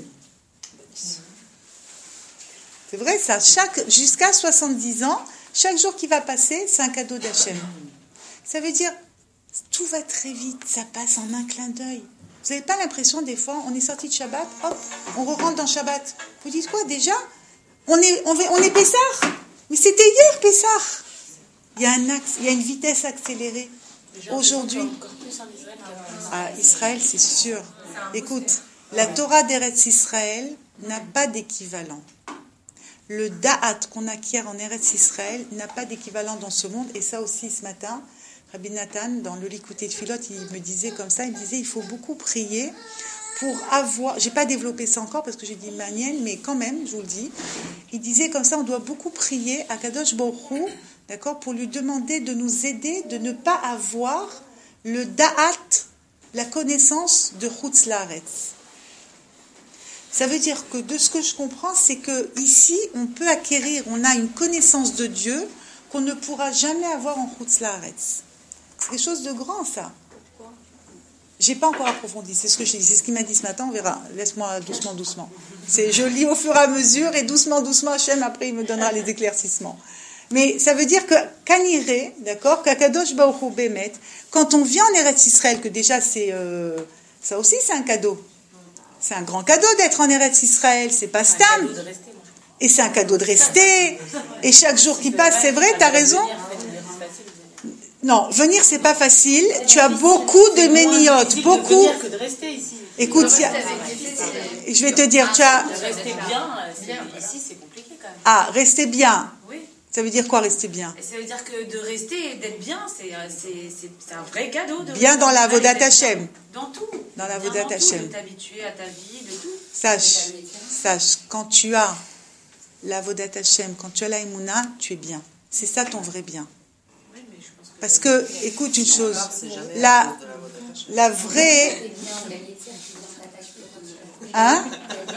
C'est vrai ça, jusqu'à 70 ans, chaque jour qui va passer, c'est un cadeau d'Hachem. Ça veut dire, tout va très vite, ça passe en un clin d'œil. Vous n'avez pas l'impression, des fois, on est sorti de Shabbat, hop, on re-rentre dans Shabbat. Vous dites quoi déjà? On est Pessah. Mais c'était hier Pessah. Il y a un axe, il y a une vitesse accélérée. Aujourd'hui. À Israël, c'est sûr. Écoute, la Torah d'Eretz Israël n'a pas d'équivalent. Le da'at qu'on acquiert en Eretz Israël n'a pas d'équivalent dans ce monde. Et ça aussi, ce matin, Rabbi Nathan, dans le Likutei Tfilot, il me disait comme ça, il me disait, il faut beaucoup prier pour avoir... J'ai pas développé ça encore parce que j'ai dit manienne, mais quand même, je vous le dis. Il disait comme ça, on doit beaucoup prier à Kadosh Baruch Hu, d'accord, pour lui demander de nous aider, de ne pas avoir le da'at, la connaissance de Chutz Laaretz. Ça veut dire que de ce que je comprends, c'est que ici, on peut acquérir, on a une connaissance de Dieu qu'on ne pourra jamais avoir en Chutz Laaretz. C'est quelque chose de grand, ça. J'ai pas encore approfondi, c'est ce que je dis, c'est ce qu'il m'a dit ce matin, on verra. Laisse-moi doucement. Je lis au fur et à mesure, et doucement, Hachem, après il me donnera les éclaircissements. Mais ça veut dire que Kaniré, d'accord, qu'Akadosh Baruch Hu Bémet, quand on vient en Eretz Israël, que déjà c'est ça aussi c'est un cadeau. C'est un grand cadeau d'être en Eretz Israël, c'est pas stam. Et c'est un cadeau de rester. Et chaque jour qui passe, c'est vrai, t'as raison. Non, venir c'est pas facile. Tu as beaucoup de méniotes, beaucoup. Écoute, je vais te dire, tu as. Rester bien, ici c'est compliqué quand même. Ah, rester bien. Oui. Ça veut dire quoi, rester bien? Ça veut dire que de rester et d'être bien, c'est un vrai cadeau. Bien dans la Avodat Hashem. Dans tout. Dans la Avodat Hashem. De t'habituer à ta vie, de tout. Sache, quand tu as la Avodat Hashem, quand tu as la Emouna, tu es bien. C'est ça ton vrai bien. Oui, mais je pense que parce que, écoute une chose, la vraie... Hein?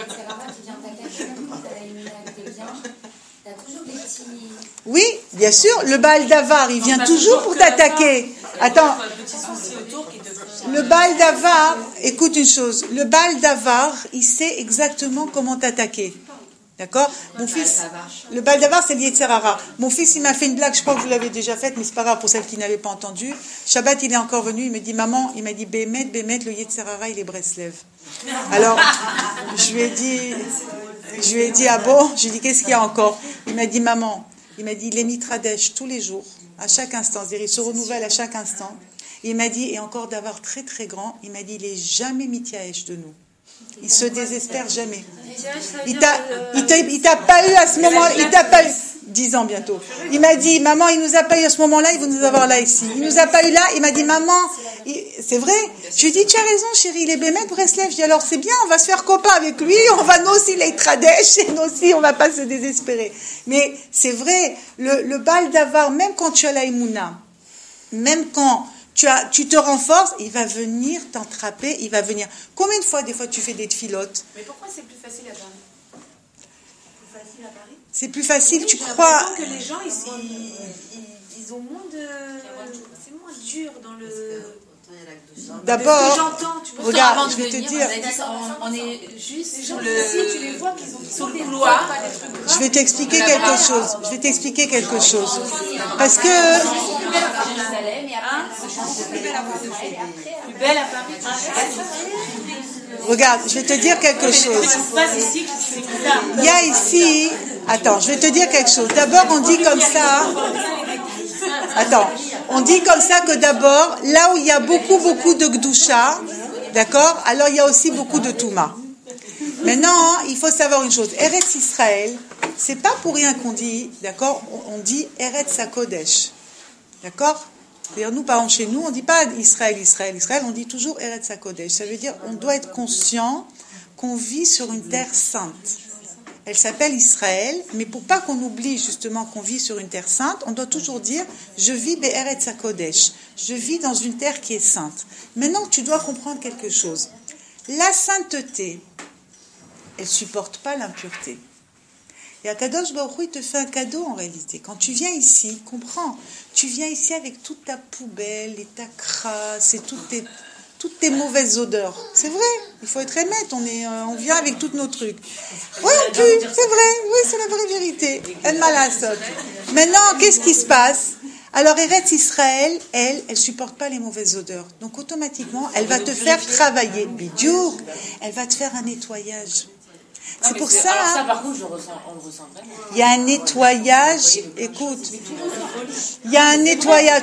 Oui, bien sûr, le Baal Davar, il vient toujours pour t'attaquer. Attends, le Baal Davar, écoute une chose, le Baal Davar, il sait exactement comment t'attaquer. D'accord? Mon fils, le Baal Davar, c'est le Yetzer Hara. Mon fils, il m'a fait une blague, je crois que vous l'avez déjà faite, mais c'est pas grave pour celles qui n'avaient pas entendu. Shabbat, il est encore venu, il me dit, maman, il m'a dit, Bémet, le Yetzer Hara, il est Breslev. Alors, je lui ai dit, ah bon? Je lui ai dit, qu'est-ce qu'il y a encore? Il m'a dit, maman, il est mitradesh tous les jours, à chaque instant, c'est-à-dire il se renouvelle à chaque instant. Et il m'a dit, et encore d'avoir très très grand, il m'a dit, il est jamais mityaesh de nous. Il se désespère jamais. Il t'a pas eu à ce moment, il t'a pas eu 10 ans bientôt. Il m'a dit, maman, il nous a pas eu à ce moment-là, il va nous avoir là ici. Il nous a pas eu là, il m'a dit, maman, c'est vrai. Je lui ai dit, tu as raison, chérie, il est Bémet Breslev. Je dis, alors c'est bien, on va se faire copain avec lui, on va nous aussi les Tradesh, et nous aussi, on va pas se désespérer. Mais c'est vrai, le Baal Davar, même quand tu as la Emouna, même quand tu te renforces, il va venir t'entraper, il va venir. Combien de fois, des fois, tu fais des tfilotes? Mais pourquoi c'est plus facile à Paris? Plus facile à Paris? C'est plus facile, tu crois? crois? Que les gens, ils ont moins de... C'est moins dur dans le... D'abord, regarde, je vais te dire... On est juste sur le... Tu les vois qu'ils ont sur le couloir. Je vais t'expliquer quelque chose. Parce que... Plus belle à Paris. Regarde, je vais te dire quelque chose. Il y a ici... Attends, je vais te dire quelque chose. D'abord, on dit comme ça... Attends, on dit comme ça que d'abord, là où il y a beaucoup de Gdusha, d'accord, alors il y a aussi beaucoup de Touma. Maintenant, il faut savoir une chose. Eretz Israël, c'est pas pour rien qu'on dit, d'accord, on dit Eretz HaKodesh. D'accord? C'est-à-dire, nous, par exemple, chez nous, on ne dit pas Israël, on dit toujours Eretz HaKodesh. Ça veut dire on doit être conscient qu'on vit sur une terre sainte. Elle s'appelle Israël, mais pour pas qu'on oublie justement qu'on vit sur une terre sainte, on doit toujours dire je vis Be'eretz HaKodesh. Je vis dans une terre qui est sainte. Maintenant, tu dois comprendre quelque chose. La sainteté, elle supporte pas l'impureté. Et Akadosh Baruch Hu, il te fait un cadeau en réalité. Quand tu viens ici, comprends, tu viens ici avec toute ta poubelle et ta crasse et toutes tes mauvaises odeurs. C'est vrai, il faut être honnête, on vient avec tous nos trucs. Oui, on pue, c'est vrai, oui, c'est la vraie vérité. El Malasot. Maintenant, qu'est-ce qui se passe? Alors, Eretz Israël, elle supporte pas les mauvaises odeurs. Donc, automatiquement, elle va te faire travailler. Bidiouk, elle va te faire un nettoyage. C'est pour ça. Alors ça, par contre, on le ressent vraiment. Il y a un nettoyage. Écoute, il y a un nettoyage.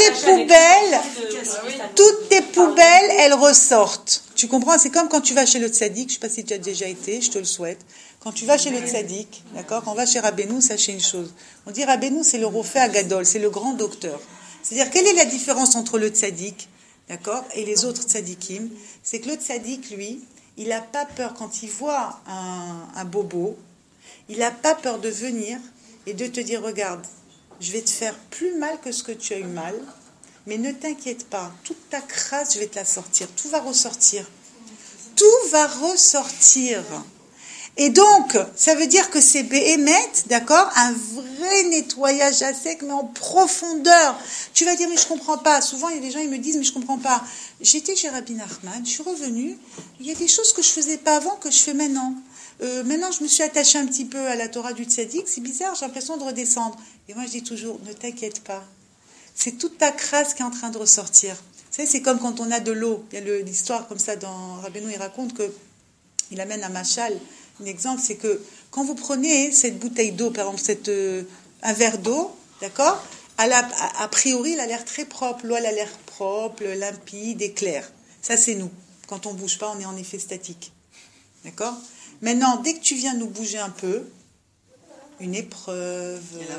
Toutes tes poubelles, elles ressortent. Tu comprends? C'est comme quand tu vas chez le tzaddik. Je ne sais pas si tu as déjà été. Je te le souhaite. Quand tu vas chez le tzaddik, d'accord? Quand on va chez Rabbeinu, sachez une chose. On dit Rabbeinu, c'est le Rofé Agadol, c'est le grand docteur. C'est-à-dire, quelle est la différence entre le tzaddik, d'accord, et les autres tzaddikim? C'est que le tzaddik, lui, il n'a pas peur quand il voit un bobo, il n'a pas peur de venir et de te dire, regarde, je vais te faire plus mal que ce que tu as eu mal, mais ne t'inquiète pas, toute ta crasse, je vais te la sortir, tout va ressortir. Tout va ressortir. Et donc, ça veut dire que c'est Béhémet, d'accord, un vrai nettoyage à sec, mais en profondeur. Tu vas dire, mais je comprends pas. Souvent, il y a des gens, ils me disent, mais je comprends pas. J'étais chez Rabbi Nachman, je suis revenue, il y a des choses que je faisais pas avant que je fais maintenant. Maintenant, je me suis attachée un petit peu à la Torah du Tzaddik, c'est bizarre, j'ai l'impression de redescendre. Et moi, je dis toujours, ne t'inquiète pas. C'est toute ta crasse qui est en train de ressortir. Vous savez, c'est comme quand on a de l'eau. Il y a l'histoire comme ça dans Rabbeinu, il raconte que il amène un machal. Un exemple, c'est que quand vous prenez cette bouteille d'eau, par exemple, un verre d'eau, d'accord, a priori, il a l'air très propre. L'eau, elle a l'air propre, limpide et claire. Ça, c'est nous. Quand on ne bouge pas, on est en effet statique. D'accord? Maintenant, dès que tu viens nous bouger un peu, une épreuve,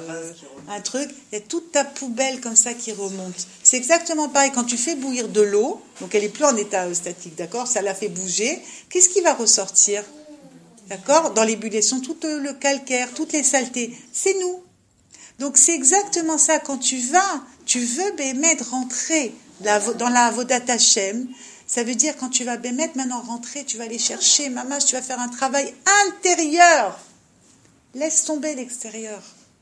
un truc, il y a toute ta poubelle comme ça qui remonte. C'est exactement pareil. Quand tu fais bouillir de l'eau, donc elle n'est plus en état statique, d'accord? Ça la fait bouger. Qu'est-ce qui va ressortir? D'accord? Dans l'ébullition, tout le calcaire, toutes les saletés, c'est nous. Donc c'est exactement ça. Quand tu veux Béhémet rentrer dans la Avodat Hashem, ça veut dire quand tu vas Béhémet maintenant rentrer, tu vas aller chercher, maman, tu vas faire un travail intérieur. Laisse tomber l'extérieur.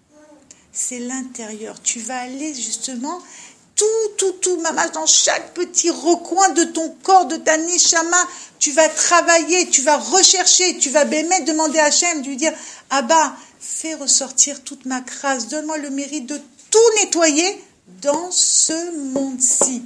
C'est l'intérieur. Tu vas aller justement tout, maman, dans chaque petit recoin de ton corps, de ta neshama, tu vas travailler, tu vas rechercher, tu vas Béhémet demander à Hachem, de lui dire, Abba, fais ressortir toute ma crasse, donne-moi le mérite de tout nettoyer dans ce monde-ci.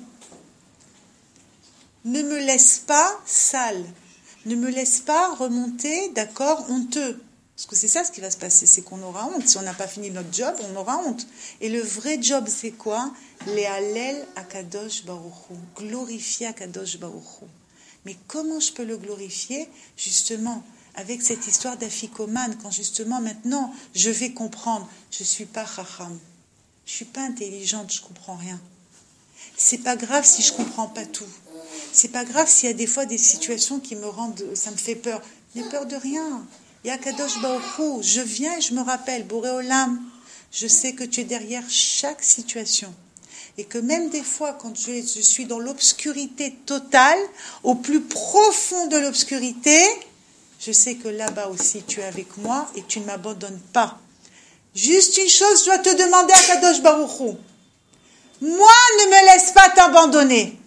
Ne me laisse pas sale, ne me laisse pas remonter, d'accord, honteux. Parce que c'est ça ce qui va se passer, c'est qu'on aura honte. Si on n'a pas fini notre job, on aura honte. Et le vrai job, c'est quoi? Les Hallel Akadosh Baruch Hu. Glorifier Akadosh Baruch Hu. Mais comment je peux le glorifier, justement, avec cette histoire d'afikoman, quand justement maintenant je vais comprendre, je ne suis pas chacham, je ne suis pas intelligente, je ne comprends rien. C'est pas grave si je ne comprends pas tout. C'est pas grave s'il y a des fois des situations qui me rendent, ça me fait peur. Je n'ai peur de rien. Il y a Kadosh Baruch Hu, je viens et je me rappelle, Boré Olam, je sais que tu es derrière chaque situation. Et que même des fois, quand je suis dans l'obscurité totale, au plus profond de l'obscurité, je sais que là-bas aussi, tu es avec moi et tu ne m'abandonnes pas. Juste une chose, je dois te demander à Kadosh Baruch Hu. Moi, ne me laisse pas t'abandonner.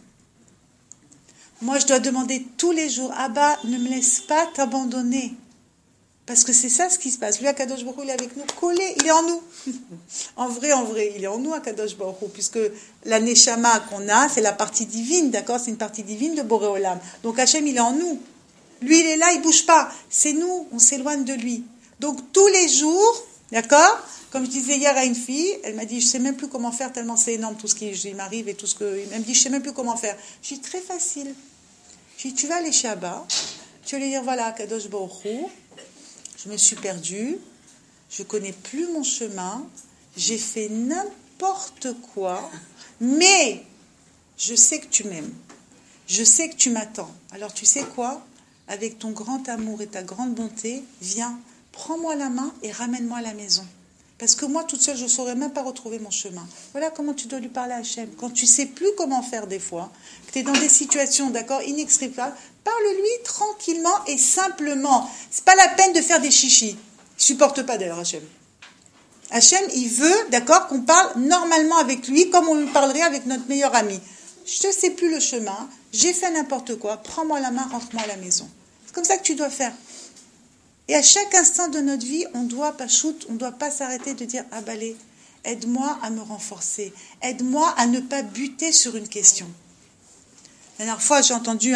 Moi, je dois demander tous les jours, Abba, ne me laisse pas t'abandonner. Parce que c'est ça ce qui se passe. Lui, Akadosh Baruch Hu, il est avec nous, collé, il est en nous. En vrai, il est en nous, Akadosh Baruch Hu, puisque la Neshama qu'on a, c'est la partie divine, d'accord? C'est une partie divine de Boré Olam. Donc Hachem, il est en nous. Lui, il est là, il bouge pas. C'est nous, on s'éloigne de lui. Donc tous les jours, d'accord? Comme je disais hier à une fille, elle m'a dit, je sais même plus comment faire, tellement c'est énorme tout ce qui m'arrive et tout ce que... Elle me dit, je sais même plus comment faire. Je dis, très facile. Je dis, tu vas aller chez Abba, tu vas lui dire, voilà, Akadosh Baruch Hu, je me suis perdue, je ne connais plus mon chemin, j'ai fait n'importe quoi, mais je sais que tu m'aimes, je sais que tu m'attends. Alors tu sais quoi? Avec ton grand amour et ta grande bonté, viens, prends-moi la main et ramène-moi à la maison. Parce que moi, toute seule, je ne saurais même pas retrouver mon chemin. Voilà comment tu dois lui parler à Hachem. Quand tu ne sais plus comment faire des fois, que tu es dans des situations, d'accord, inextricables, parle-lui tranquillement et simplement. C'est pas la peine de faire des chichis. Il supporte pas d'ailleurs Hachem. Hachem, il veut, d'accord, qu'on parle normalement avec lui, comme on lui parlerait avec notre meilleur ami. Je ne sais plus le chemin, j'ai fait n'importe quoi, prends-moi la main, rentre-moi à la maison. C'est comme ça que tu dois faire. Et à chaque instant de notre vie, on doit pas s'arrêter de dire, ah balé, aide-moi à me renforcer, aide-moi à ne pas buter sur une question. La dernière fois, j'ai entendu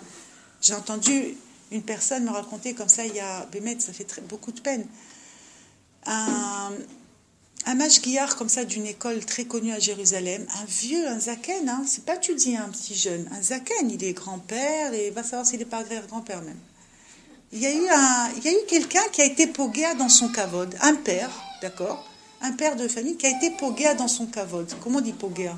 une personne me raconter comme ça, il y a, Bémet, ça fait beaucoup de peine, un mashgiach comme ça d'une école très connue à Jérusalem, un vieux, un zaken, hein, c'est pas tu dis un petit jeune, un zaken, il est grand-père et va savoir s'il n'est pas grand-père même. Il y a eu quelqu'un qui a été poguéa dans son kavod, un père, d'accord, un père de famille qui a été poguéa dans son kavod. Comment on dit poguéa?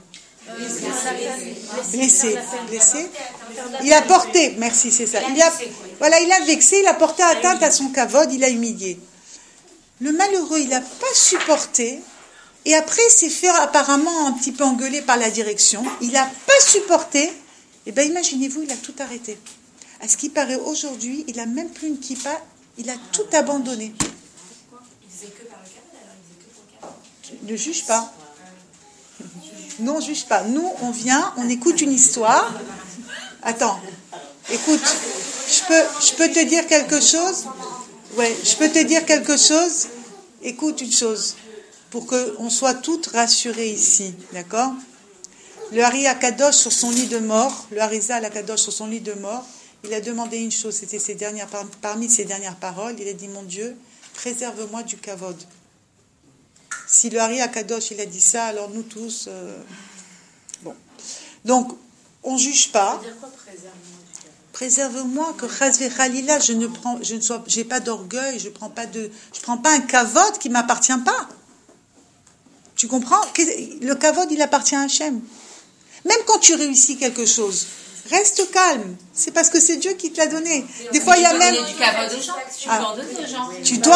Blessé. Il a porté, merci, c'est ça. Il a vexé, il a porté atteinte à son kavod, il a humilié. Le malheureux, il n'a pas supporté, et après, il s'est fait apparemment un petit peu engueuler par la direction. Il n'a pas supporté, et bien imaginez-vous, il a tout arrêté. À ce qui paraît aujourd'hui, il n'a même plus une kippa, il a tout abandonné. Il disait que par le Canada, alors il disait que pour le Canada. Ne juge pas. Nous, on ne juge pas. Nous, on vient, on écoute une histoire. Attends, écoute, je peux te dire quelque chose? Ouais, je peux te dire quelque chose? Écoute une chose, pour qu'on soit toutes rassurées ici, d'accord? Le Hari Akadosh sur son lit de mort, le Harizal Akadosh sur son lit de mort, il a demandé une chose, c'était parmi ses dernières paroles, il a dit, mon Dieu, préserve-moi du kavod. Si le Hari Akadosh, il a dit ça, alors nous tous... Bon. Donc, on ne juge pas. Ça veut dire quoi, préserve-moi, que Chazvé Khalila, j'ai pas d'orgueil, je prends pas un kavod qui m'appartient pas. Tu comprends? Le kavod, il appartient à Hachem. Même quand tu réussis quelque chose, reste calme. C'est parce que c'est Dieu qui te l'a donné. Des fois, il y a même... Du kavod aux gens. Tu peux en donner aux gens.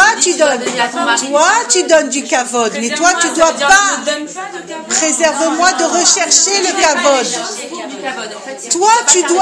Tu donnes du kavod, mais toi, tu dois pas... Préserve-moi de rechercher le kavod. Toi,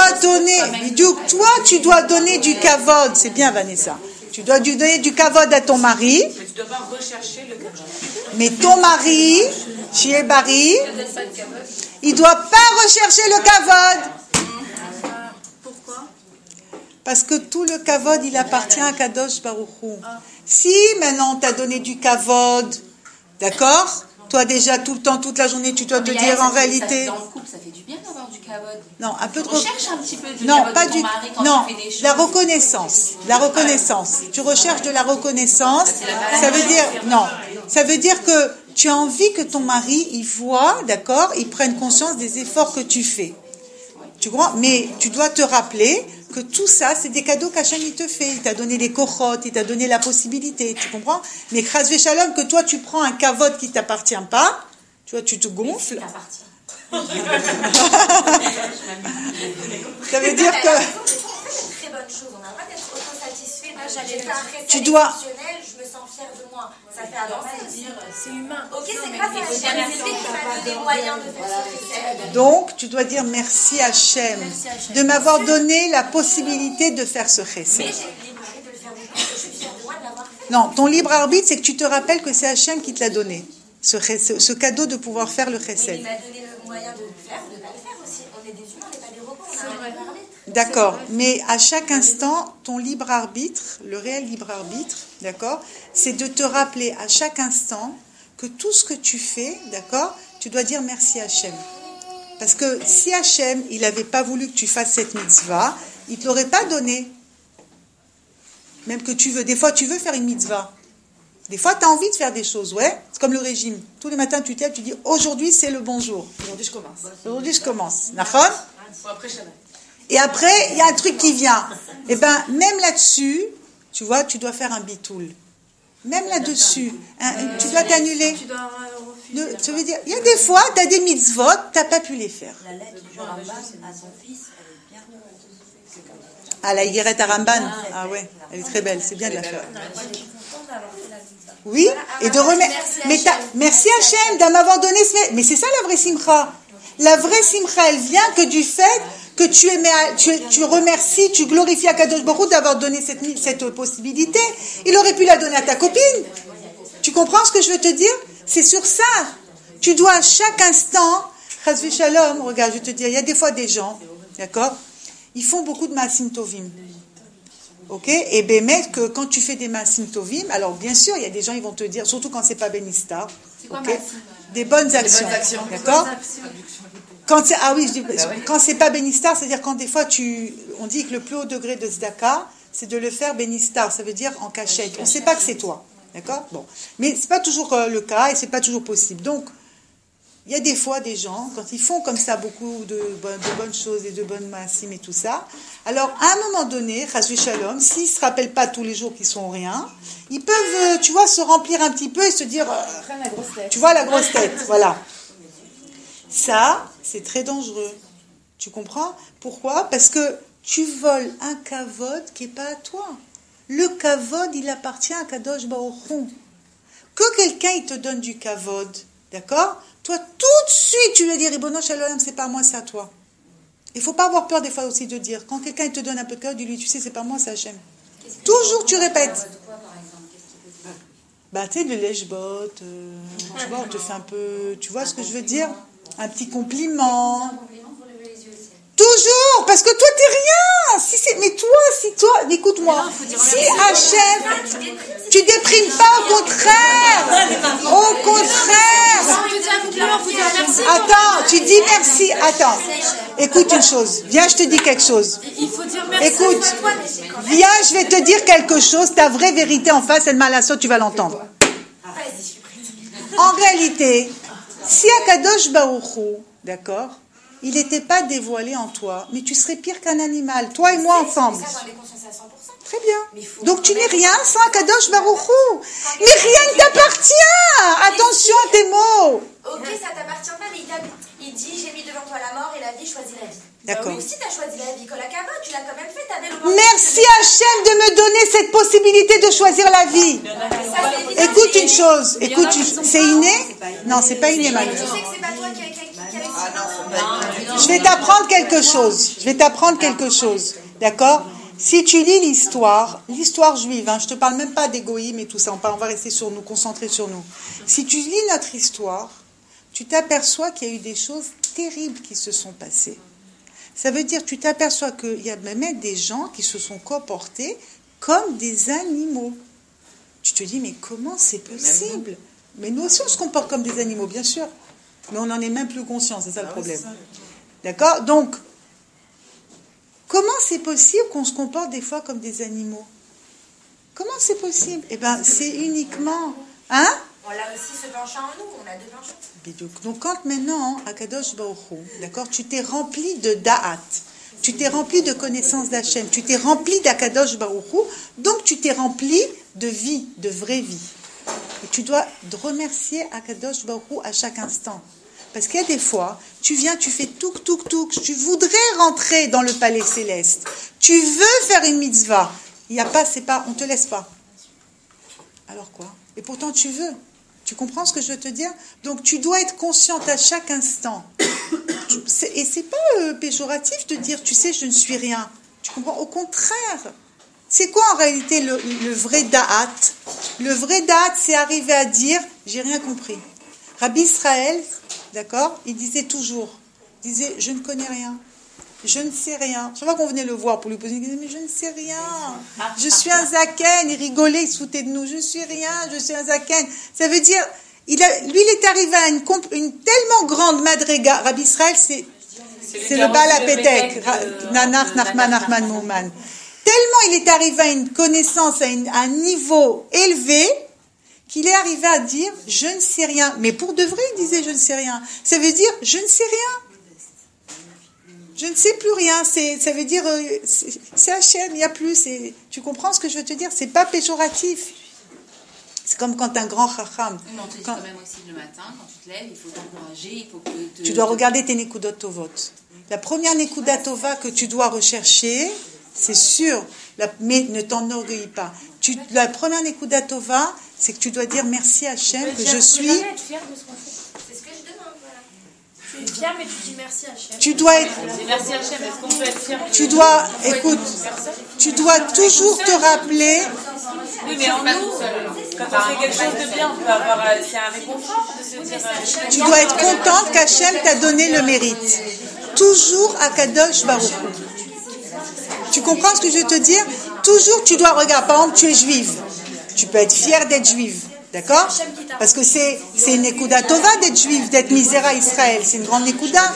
tu dois donner du kavod. C'est bien, Vanessa. Tu dois donner du kavod à ton mari. Mais tu dois pas rechercher le kavod. Mais ton mari, Chiebari, il doit pas rechercher le kavod. Pourquoi? Parce que tout le kavod, il appartient à Kadosh Baruch Hu. Si maintenant on t'a donné du kavod, d'accord? Toi déjà tout le temps, toute la journée, tu dois te dire en réalité. Dans le couple, ça fait du bien d'avoir du kavod. Non, un peu de recherche un petit peu de non, kavod pas de du ton mari quand non, tu fais des choses. la reconnaissance. Tu recherches de la reconnaissance. Ça veut dire non. Ça veut dire que tu as envie que ton mari, il voit, d'accord, il prenne conscience des efforts que tu fais. Tu comprends? Mais tu dois te rappeler que tout ça, c'est des cadeaux qu'Hachem il te fait. Il t'a donné les kochot, il t'a donné la possibilité, tu comprends? Mais chas v'shalom, que toi tu prends un kavod qui t'appartient pas, tu vois, tu te gonfles. Ça veut dire que très bonne chose. On n'a pas d'être autosatisfait. J'allais faire un récit tu dois. Je me sens fière de moi. Ça fait avancer. C'est humain. Ok, c'est pas ça. C'est Hachem qui m'a donné les moyens de faire ce récit. Donc, tu dois dire merci Hachem de m'avoir donné la possibilité de faire ce récit. Mais j'ai le libre arbitre de le faire. Je suis fière de moi de l'avoir fait. Non, ton libre arbitre, c'est que tu te rappelles que c'est Hachem qui te l'a donné. Ce cadeau de pouvoir faire le Mais récit. il m'a donné le moyen de le faire ou de ne pas le faire aussi. On est des humains, on n'est pas des robots. On a un libre arbitre. D'accord, mais à chaque instant, ton libre arbitre, le réel libre arbitre, d'accord, c'est de te rappeler à chaque instant que tout ce que tu fais, d'accord, tu dois dire merci Hachem. Parce que si Hachem, il n'avait pas voulu que tu fasses cette mitzvah, il ne te l'aurait pas donné. Même que tu veux, des fois tu veux faire une mitzvah. Des fois, tu as envie de faire des choses, ouais. C'est comme le régime. Tous les matins, tu t'aimes, tu dis aujourd'hui, c'est le bon jour. Aujourd'hui, je commence. Aujourd'hui, je commence. D'accord ? Après, Shabbat. Et après, il y a un truc qui vient. Eh bien, même là-dessus, tu vois, tu dois faire un bitoul. Même là-dessus, tu dois t'annuler. Tu dois refuser. Ça veut dire, il y a des fois, tu as des mitzvot, tu n'as pas pu les faire. La lettre du Rambam à son fils, elle est bien. Ah, la Yigeret à Ramban. Ah ouais, elle est très belle, c'est bien de la faire. Oui, et de remettre. Mais merci Hachem de m'avoir donné ce. Mais c'est ça la vraie simcha. La vraie simcha, elle vient que du fait que tu remercies, tu glorifies Akadosh Baruch Hu d'avoir donné cette possibilité. Il aurait pu la donner à ta copine. Tu comprends ce que je veux te dire? C'est sur ça. Tu dois à chaque instant, chas v'shalom, regarde, je vais te dire, il y a des fois des gens, d'accord, ils font beaucoup de maasim tovim. Ok, et bémet que quand tu fais des maasim tovim, alors bien sûr, il y a des gens ils vont te dire, surtout quand c'est pas bénistar, okay, des bonnes actions, d'accord. Quand c'est, ah oui, je dis, quand c'est pas bénistar, c'est-à-dire quand des fois on dit que le plus haut degré de tzedaka, c'est de le faire bénistar, ça veut dire en cachette. On ne sait pas que c'est toi, d'accord. Bon, mais c'est pas toujours le cas et c'est pas toujours possible. Donc il y a des fois des gens, quand ils font comme ça beaucoup de bonnes choses et de bonnes maasim et tout ça, alors à un moment donné, chas v'shalom, s'ils ne se rappellent pas tous les jours qu'ils sont rien, ils peuvent, tu vois, se remplir un petit peu et se dire, tu vois, la grosse tête, voilà. Ça, c'est très dangereux. Tu comprends? Pourquoi? Parce que tu voles un kavod qui n'est pas à toi. Le kavod, il appartient à Kadosh Baruch Hu. Que quelqu'un, il te donne du kavod, d'accord? Toi, tout de suite, tu lui dis, Ribono Shalom, c'est pas moi, c'est à toi. Il ne faut pas avoir peur des fois aussi de dire, quand quelqu'un te donne un peu de cœur, dis-lui, tu sais, c'est pas moi, c'est Hachem. Toujours, tu répètes. Bah, tu sais, le lèche-bot, tu vois, on te fait un peu, tu vois ce que je veux dire? Un petit compliment. Toujours, parce que toi, t'es rien. Mais toi, écoute-moi. Si Hachem, tu déprimes pas, au contraire. Au contraire. Attends, tu dis merci. Attends, écoute une chose. Viens, je te dis quelque chose. Il faut dire merci. Écoute, viens, je vais te dire quelque chose. Ta vraie vérité en face, elle m'a la saute, tu vas l'entendre. En réalité, si Akadosh Baruch Hu, d'accord, il n'était pas dévoilé en toi, mais tu serais pire qu'un animal, toi et moi ensemble. Très bien. Donc tu n'es rien sans Akadosh Baruch Hu. Mais rien ne t'appartient. Attention à tes mots. Ok, ça t'appartient pas, mais il dit, j'ai mis devant toi la mort et la vie, choisis la vie. D'accord. Oui, si tu as choisi la vie, Kolakava, tu l'as quand même fait, t'avais le Merci Hachem de me donner cette possibilité de choisir la vie. Écoute une chose, c'est inné? Non, c'est pas inné, Manu. Tu sais que c'est pas toi qui a Je vais t'apprendre quelque chose. D'accord? Si tu lis l'histoire juive, je te parle même pas d'égoïsme et tout ça, on va rester sur nous, concentrer sur nous. Si tu lis notre histoire, tu t'aperçois qu'il y a eu des choses terribles qui se sont passées. Ça veut dire, tu t'aperçois qu'il y a même des gens qui se sont comportés comme des animaux. Tu te dis, mais comment c'est possible? Mais nous aussi, on se comporte comme des animaux, bien sûr. Mais on n'en est même plus conscient, c'est ça le problème. D'accord? Donc, comment c'est possible qu'on se comporte des fois comme des animaux? Comment c'est possible? Eh bien, c'est uniquement... Hein? On a aussi ce penchant en nous, on a deux penchants. Donc, quand maintenant, Akadosh Baruch Hu, d'accord, tu t'es rempli de da'at, Tu t'es rempli de connaissance d'Hachem. Tu t'es rempli d'Akadosh Baruch Hu. Donc tu t'es rempli de vie, de vraie vie. Et tu dois remercier Akadosh Baruch Hu à chaque instant. Parce qu'il y a des fois, tu viens, tu fais touk, touk, touk. Tu voudrais rentrer dans le palais céleste. Tu veux faire une mitzvah. Il n'y a pas, c'est pas, on ne te laisse pas. Alors quoi? Et pourtant tu veux. Tu comprends ce que je veux te dire? Donc tu dois être consciente à chaque instant. Et c'est pas péjoratif de dire, tu sais, je ne suis rien. Tu comprends? Au contraire. C'est quoi en réalité le vrai da'at? Le vrai da'at, c'est arriver à dire, j'ai rien compris. Rabbi Israël, d'accord, il disait toujours, je ne connais rien. Je ne sais rien. Chaque fois qu'on venait le voir pour lui poser une question, mais je ne sais rien. Je suis un zaken. Il rigolait, il se foutait de nous. Je suis rien, je suis un zaken. Ça veut dire, lui, il est arrivé à une tellement grande madriga. Rabbi Israël, c'est le Baal HaPetek. Nanach, Nachman, Nachman, Mouman. Tellement il est arrivé à une connaissance, à un niveau élevé, qu'il est arrivé à dire, je ne sais rien. Mais pour de vrai, il disait, je ne sais rien. Ça veut dire, je ne sais rien. Je ne sais plus rien, ça veut dire, c'est Hachem, il n'y a plus, tu comprends ce que je veux te dire? C'est pas péjoratif. C'est comme quand un grand chacham. Mais on te dit quand même aussi le matin, quand tu te lèves, il faut t'encourager, il faut que... Tu dois regarder tes nekudot tovot. La première nekuda tova que tu dois rechercher, c'est sûr, mais ne t'enorgueillis pas. La première nekuda tova, c'est que tu dois dire merci Hachem, que je suis... Tu es fier, mais tu dis merci Hachem. Tu dois être... Merci Hachem, est-ce qu'on peut être fier? Écoute, tu dois toujours te rappeler... Oui, mais en nous, quand on fait quelque chose de bien, on peut avoir c'est un réconfort de se dire... Tu dois être contente qu'Hachem t'a donné le mérite. Toujours à Kadosh Baruch Hu. Tu comprends ce que je veux te dire? Toujours, tu dois regarder. Par exemple, tu es juive. Tu peux être fière d'être juive. D'accord? Parce que c'est une Nekuda Tova d'être juive, d'être misère Israël. C'est une grande Nekuda.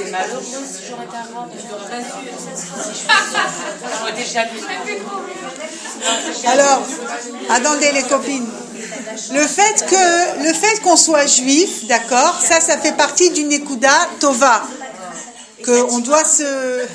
Alors, attendez les copines. Le fait qu'on soit juif, d'accord, ça fait partie d'une Nekuda Tova. On doit se...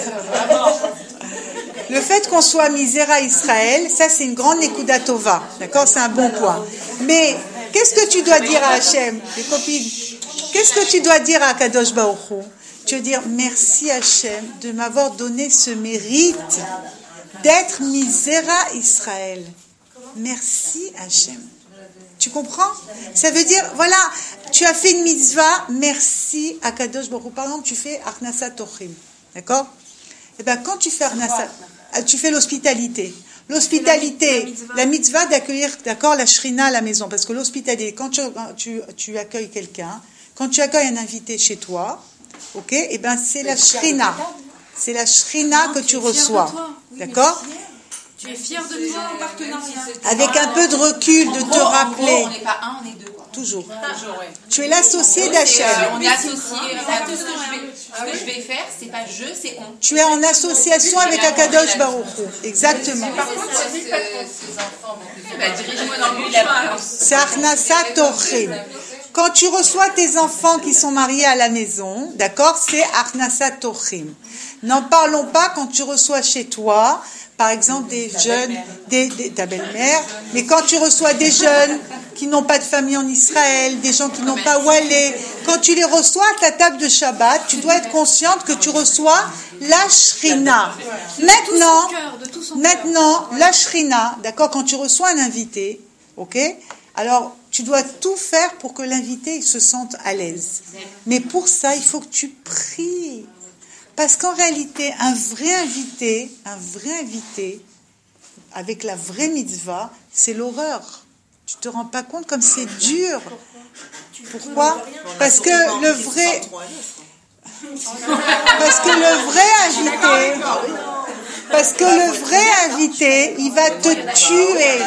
Le fait qu'on soit misère Israël, ça c'est une grande Nekuda Tova. D'accord? C'est un bon point. Mais qu'est-ce que tu dois dire à Hachem, les copines? Qu'est-ce que tu dois dire à Kadosh Baruch Hu? Tu veux dire merci Hachem de m'avoir donné ce mérite d'être misera Israël. Merci Hachem. Tu comprends? Ça veut dire, voilà, tu as fait une mitzvah, merci à Kadosh Baruch Hu. Par exemple, tu fais Achnasat Tochim. D'accord? Et bien, quand tu fais Achnasat, tu fais l'hospitalité. L'hospitalité, la mitzvah d'accueillir, d'accord, la shrina à la maison. Parce que l'hospitalité, quand tu accueilles quelqu'un, quand tu accueilles un invité chez toi, ok, et ben c'est la shrina. C'est la shrina que tu reçois. D'accord? Tu es fier de toi en partenariat. Avec un peu de recul, de te rappeler. On n'est pas un, on est deux. Toujours. Tu es l'associé d'Hachem. On est associé. Tout ce que je vais faire, c'est pas je, c'est on. Tu es en association avec Akadosh Baruch Hu. Exactement. Dirige-moi dans le chemin. C'est Achnasat Tochim. Quand tu reçois tes enfants qui sont mariés à la maison, d'accord, c'est Achnasat Tochim. N'en parlons pas quand tu reçois chez toi, par exemple, des jeunes, ta belle-mère, mais quand tu reçois des jeunes qui n'ont pas de famille en Israël, des gens qui n'ont pas où aller, quand tu les reçois à ta table de Shabbat, tu dois être consciente que tu reçois la shrina. Maintenant, la shrina, d'accord, quand tu reçois un invité, ok, alors tu dois tout faire pour que l'invité se sente à l'aise. Mais pour ça, il faut que tu pries. Parce qu'en réalité, un vrai invité, avec la vraie mitzvah, c'est l'horreur. Tu te rends pas compte comme c'est dur. Pourquoi? Parce que le vrai invité, il va te tuer.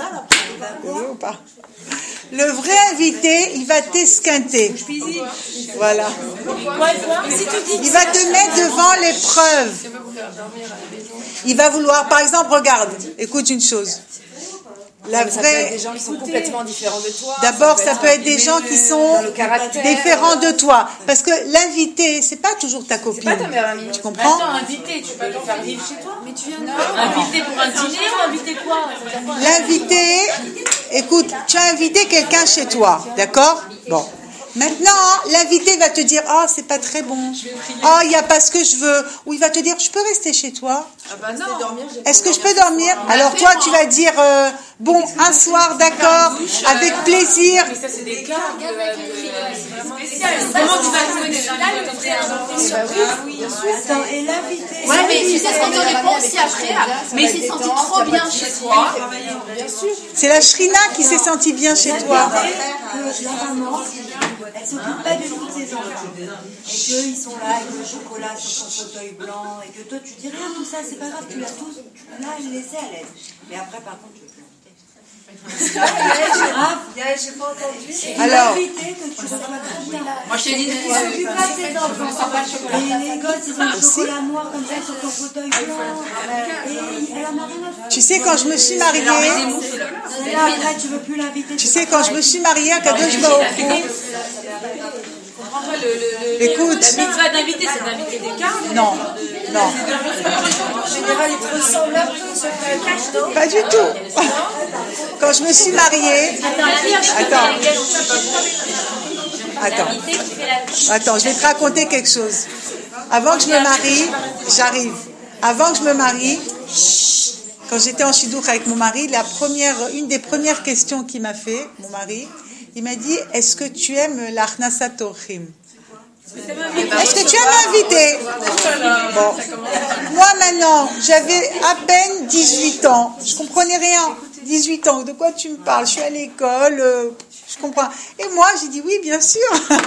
Le vrai invité, il va t'esquinter. Voilà. Il va te mettre devant l'épreuve. Il va vouloir, par exemple, regarde, écoute une chose. La Ça peut vraie... être des gens qui sont complètement différents de toi. D'abord, ça peut être des gens qui sont différents de toi. Parce que l'invité, c'est pas toujours ta copine. C'est pas ta meilleure amie. Tu comprends? Attends, invité, tu peux le faire vivre chez toi. Mais tu viens de... Invité pour un dîner ou invité quoi? L'invité, écoute, tu as invité quelqu'un chez toi, d'accord? Bon. Maintenant, l'invité va te dire, oh, c'est pas très bon. Oh, il n'y a pas ce que je veux. Ou il va te dire, je peux rester chez toi? Ah bah non. Est-ce que je peux dormir? Alors toi, tu vas dire, bon, un soir, d'accord, avec plaisir. Mais ça, c'est des cas. Comment tu vas trouver des invités? Attends, et l'invité. Ouais, mais tu sais ce qu'on te répond aussi après. Mais il s'est senti trop bien chez toi. C'est la Shrina qui s'est sentie bien chez toi. Que la maman, elle s'occupe pas du tout de ses enfants. Et qu'ils sont là avec le chocolat sur son fauteuil blanc. Et que toi, tu dis rien, tout ça, c'est pas grave, tu l'as tous. Là, je laissais à l'aise. Mais après, par contre, tu veux plus J'ai pas entendu. Alors, l'invité que tu reçois très bien. Moi, je te dis, Il s'occupe pas de ses enfants. Et les gosses, ils ont le chocolat noir comme ça sur ton fauteuil blanc. Et elle en a rien à faire. tu sais, quand je me suis mariée, Et là, après, tu veux plus l'inviter. tu sais, quand je me suis mariée à Kadosh Baruch Hu, écoute, La mitzvah d'inviter, c'est d'inviter des cas. non, non, En général, ils te ressemblent un peu, ce cache, non? pas du tout. Quand je me suis mariée, attends, je vais te raconter quelque chose. Avant que je me marie, j'arrive. Avant que je me marie, quand j'étais en Shidduch avec mon mari, une des premières questions qu'il m'a fait, mon mari, il m'a dit, est-ce que tu aimes l'Achnasat Orchim? Est-ce que tu aimes m'inviter? Bon, moi maintenant, j'avais à peine 18 ans, je comprenais rien. 18 ans, de quoi tu me parles? Je suis à l'école, je comprends. Et moi, j'ai dit oui, bien sûr.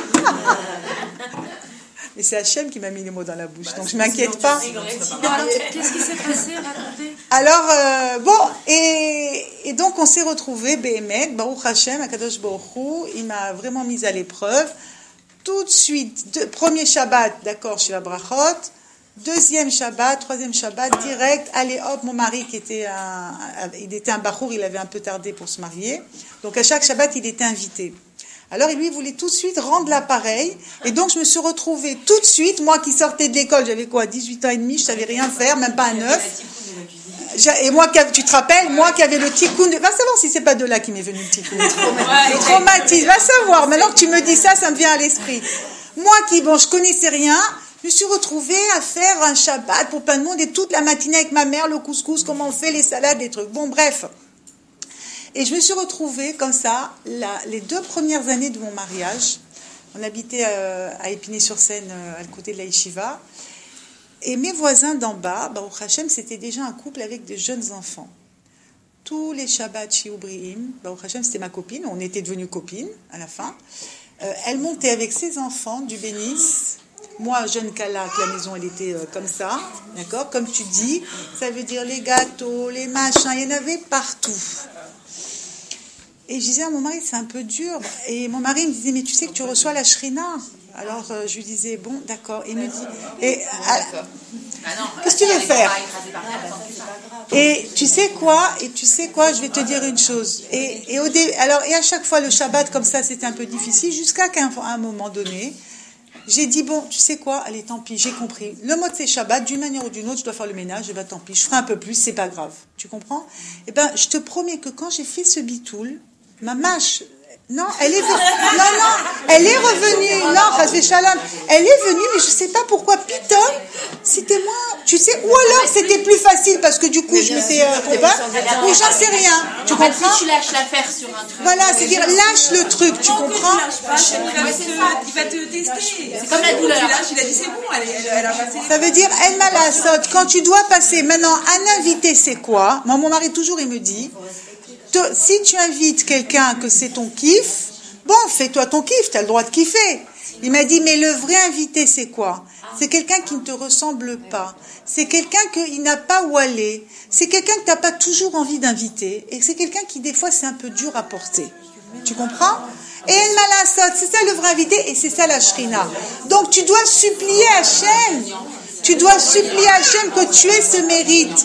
Mais c'est Hachem qui m'a mis les mots dans la bouche, donc je ne m'inquiète pas. Qu'est-ce qui s'est passé? Racontez. Alors, bon, et donc on s'est retrouvés, Béhémet, Baruch Hashem, Akadosh Baruch Hu, il m'a vraiment mise à l'épreuve. Tout de suite, premier Shabbat, d'accord, je suis à Brachot. Deuxième Shabbat, troisième Shabbat, direct, allez hop, mon mari qui était il était un bachour, il avait un peu tardé pour se marier. Donc à chaque Shabbat, il était invité. Alors lui, il voulait tout de suite rendre l'appareil. Et donc je me suis retrouvée tout de suite, moi qui sortais de l'école, j'avais quoi, 18 ans et demi, je savais rien faire, même pas un œuf. Et moi, tu te rappelles, moi qui avais le tikkun, va savoir si c'est pas de là qui m'est venu le tikkun. Le traumatisme, va savoir. Maintenant que tu me dis ça, ça me vient à l'esprit. Moi qui, bon, je connaissais rien, je me suis retrouvée à faire un Shabbat pour plein de monde et toute la matinée avec ma mère, le couscous, comment on fait, les salades, les trucs. Bon, bref. Et je me suis retrouvée comme ça, les 2 premières années de mon mariage. On habitait à Épinay-sur-Seine, à côté de la Yeshiva. Et mes voisins d'en bas, Baruch Hashem, c'était déjà un couple avec des jeunes enfants. Tous les Shabbats chez Ubriim, Baruch Hashem, c'était ma copine, on était devenues copines à la fin. Elle montait avec ses enfants du Bénis. Moi, jeune Kala, que la maison, elle était comme ça, d'accord? Comme tu dis, ça veut dire les gâteaux, les machins, il y en avait partout. Et je disais à mon mari, c'est un peu dur. Et mon mari me disait, mais tu sais que tu reçois la Shrina. Alors je lui disais, bon, d'accord. Et il me dit, qu'est-ce que tu veux faire? Et tu sais quoi? Je vais te dire une chose. Et à chaque fois, le Shabbat, comme ça, c'était un peu difficile, jusqu'à qu'à un moment donné, j'ai dit, bon, tu sais quoi? Allez, tant pis, j'ai compris. Le mot c'est Shabbat, d'une manière ou d'une autre, je dois faire le ménage, et ben tant pis, je ferai un peu plus, c'est pas grave. Tu comprends? Eh ben, je te promets que quand j'ai fait ce bitoul, ma mâche, elle est revenue, elle est venue, mais je sais pas pourquoi, putain, c'était moi, tu sais, ou alors c'était plus facile, parce que du coup, je m'étais ou j'en sais rien, tu comprends? Si tu lâches l'affaire sur un truc. Voilà, c'est-à-dire, lâche le truc, tu comprends? Il va te tester. C'est comme la douleur. Il a dit, c'est bon, elle a passé. Ça veut dire, elle m'a la saute, quand tu dois passer, maintenant, un invité, c'est quoi? Moi, mon mari, toujours, il me dit, si tu invites quelqu'un que c'est ton kiff, bon, fais-toi ton kiff, tu as le droit de kiffer. Il m'a dit, mais le vrai invité, c'est quoi? C'est quelqu'un qui ne te ressemble pas. C'est quelqu'un qui n'a pas où aller. C'est quelqu'un que tu n'as pas toujours envie d'inviter. Et c'est quelqu'un qui, des fois, c'est un peu dur à porter. Tu comprends? Et elle m'a la saute, c'est ça le vrai invité, et c'est ça la Shrina. Donc tu dois supplier Hachem. Tu dois supplier Hachem que tu aies ce mérite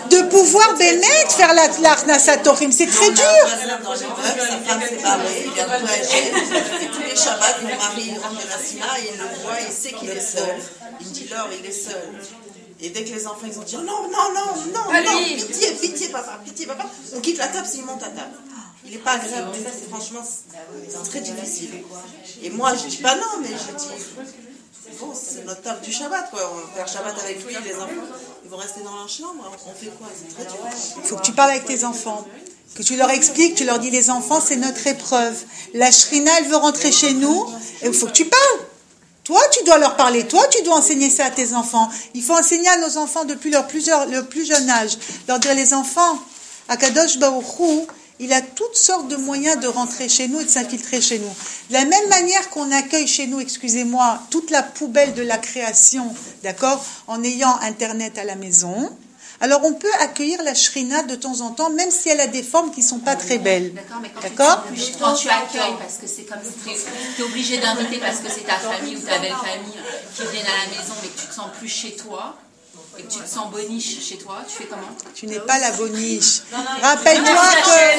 de pouvoir faire l'Achnasat Orchim. C'est très dur. Dans les meubles, sa femme s'est barrée, il est un peu âgé. Et tous les Shabbats, mon mari rentre de la Sima, il le voit, il sait qu'il est seul. Il me dit, Laure, il est seul. Et dès que les enfants, ils ont dit, non, pitié, papa, on quitte la table s'il monte à table. Il n'est pas agréable du tout, franchement, c'est très difficile. Et moi, je ne dis pas non, mais je dis, bon, c'est notre table du Shabbat, quoi. On va faire Shabbat avec lui, les enfants, ils vont rester dans leur chambre, on fait quoi? C'est très dur. Il faut que tu parles avec tes enfants, que tu leur expliques, tu leur dis, les enfants, c'est notre épreuve. La Shrina, elle veut rentrer chez nous, et il faut que tu parles. Toi, tu dois leur parler. Toi, tu dois enseigner ça à tes enfants. Il faut enseigner à nos enfants depuis leur plus jeune âge. Leur dire, les enfants, Akadosh Baruch Hu, il a toutes sortes de moyens de rentrer chez nous et de s'infiltrer chez nous. De la même manière qu'on accueille chez nous, excusez-moi, toute la poubelle de la création, d'accord, en ayant Internet à la maison, alors on peut accueillir la Shrina de temps en temps, même si elle a des formes qui ne sont pas très belles. D'accord, mais quand tu accueilles, parce que c'est comme si tu es obligé d'inviter parce que c'est ta famille ou ta belle famille qui viennent à la maison, mais que tu te sens plus chez toi, et que tu te sens boniche chez toi, tu fais comment? Tu n'es pas la boniche. Rappelle-toi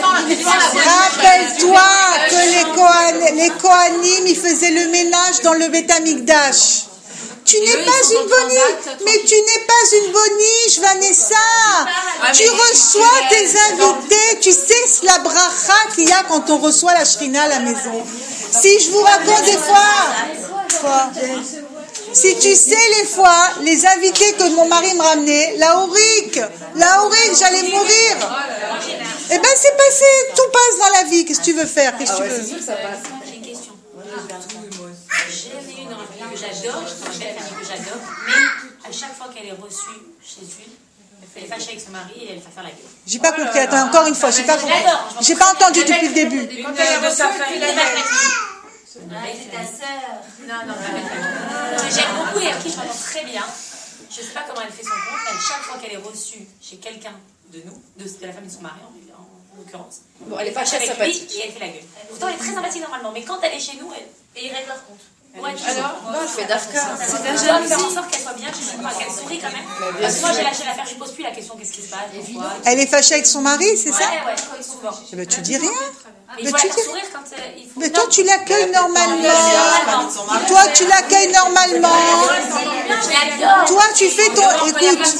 que les Kohanim, ils faisaient le ménage dans le Beth Amikdash. Tu n'es pas une boniche, mais tu n'es pas une boniche, Vanessa. Tu reçois tes invités, tu sais la bracha qu'il y a quand on reçoit la Shrina à la maison. Si je vous raconte des fois, si tu sais les fois, les invités que mon mari me ramenait, la Aurique, j'allais mourir. Eh ben c'est passé, tout passe dans la vie. Qu'est-ce que tu veux faire? Qu'est-ce que tu veux? J'ai une question. J'ai une envie que j'adore, j'ai une belle famille que j'adore, mais à chaque fois qu'elle est reçue chez lui, elle est fâchée avec son mari et elle va faire la gueule. J'ai pas compris, attends, encore une fois, j'ai pas entendu depuis le début. Quand elle est de sa famille, C'est ta sœur. Non. J'aime beaucoup et avec qui je m'entends très bien. Je ne sais pas comment elle fait son compte, mais chaque fois qu'elle est reçue chez quelqu'un de nous, de la famille de son mari en l'occurrence, bon, elle est fâchée avec sympathique. lui et elle fait la gueule. Pourtant, elle est très sympathique normalement, mais quand elle est chez nous, et ils règlent leur compte. Ouais, alors, non, je fais d'Afka. Je dois faire en sorte qu'elle soit bien chez nous, qu'elle sourit quand même. Parce que moi, j'ai lâché l'affaire, je ne pose plus la question qu'est-ce qui se passe, pourquoi. Elle est fâchée avec son mari, c'est ça? Ouais, souvent. Eh ben, tu dis rien. Et je dois la faire sourire quand il faut. Mais toi, tu l'accueilles normalement. Toi, tu l'accueilles normalement. Toi, tu fais ton... Écoute,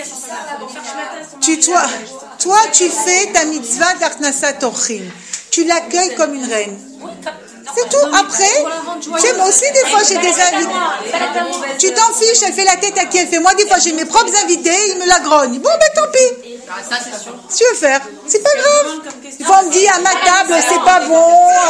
toi, tu fais ta mitzvah d'Achnasat Orchim. Tu l'accueilles comme une reine. C'est tout. Après, tu sais, moi aussi, des fois, j'ai des invités. Tu t'en fiches, elle fait la tête à qui elle fait. Moi, des fois, j'ai mes propres invités, ils me la grognent. Bon, ben tant pis. Ça, c'est sûr. Si tu veux faire, c'est pas grave. Des fois, on me dit à ma table, c'est pas bon.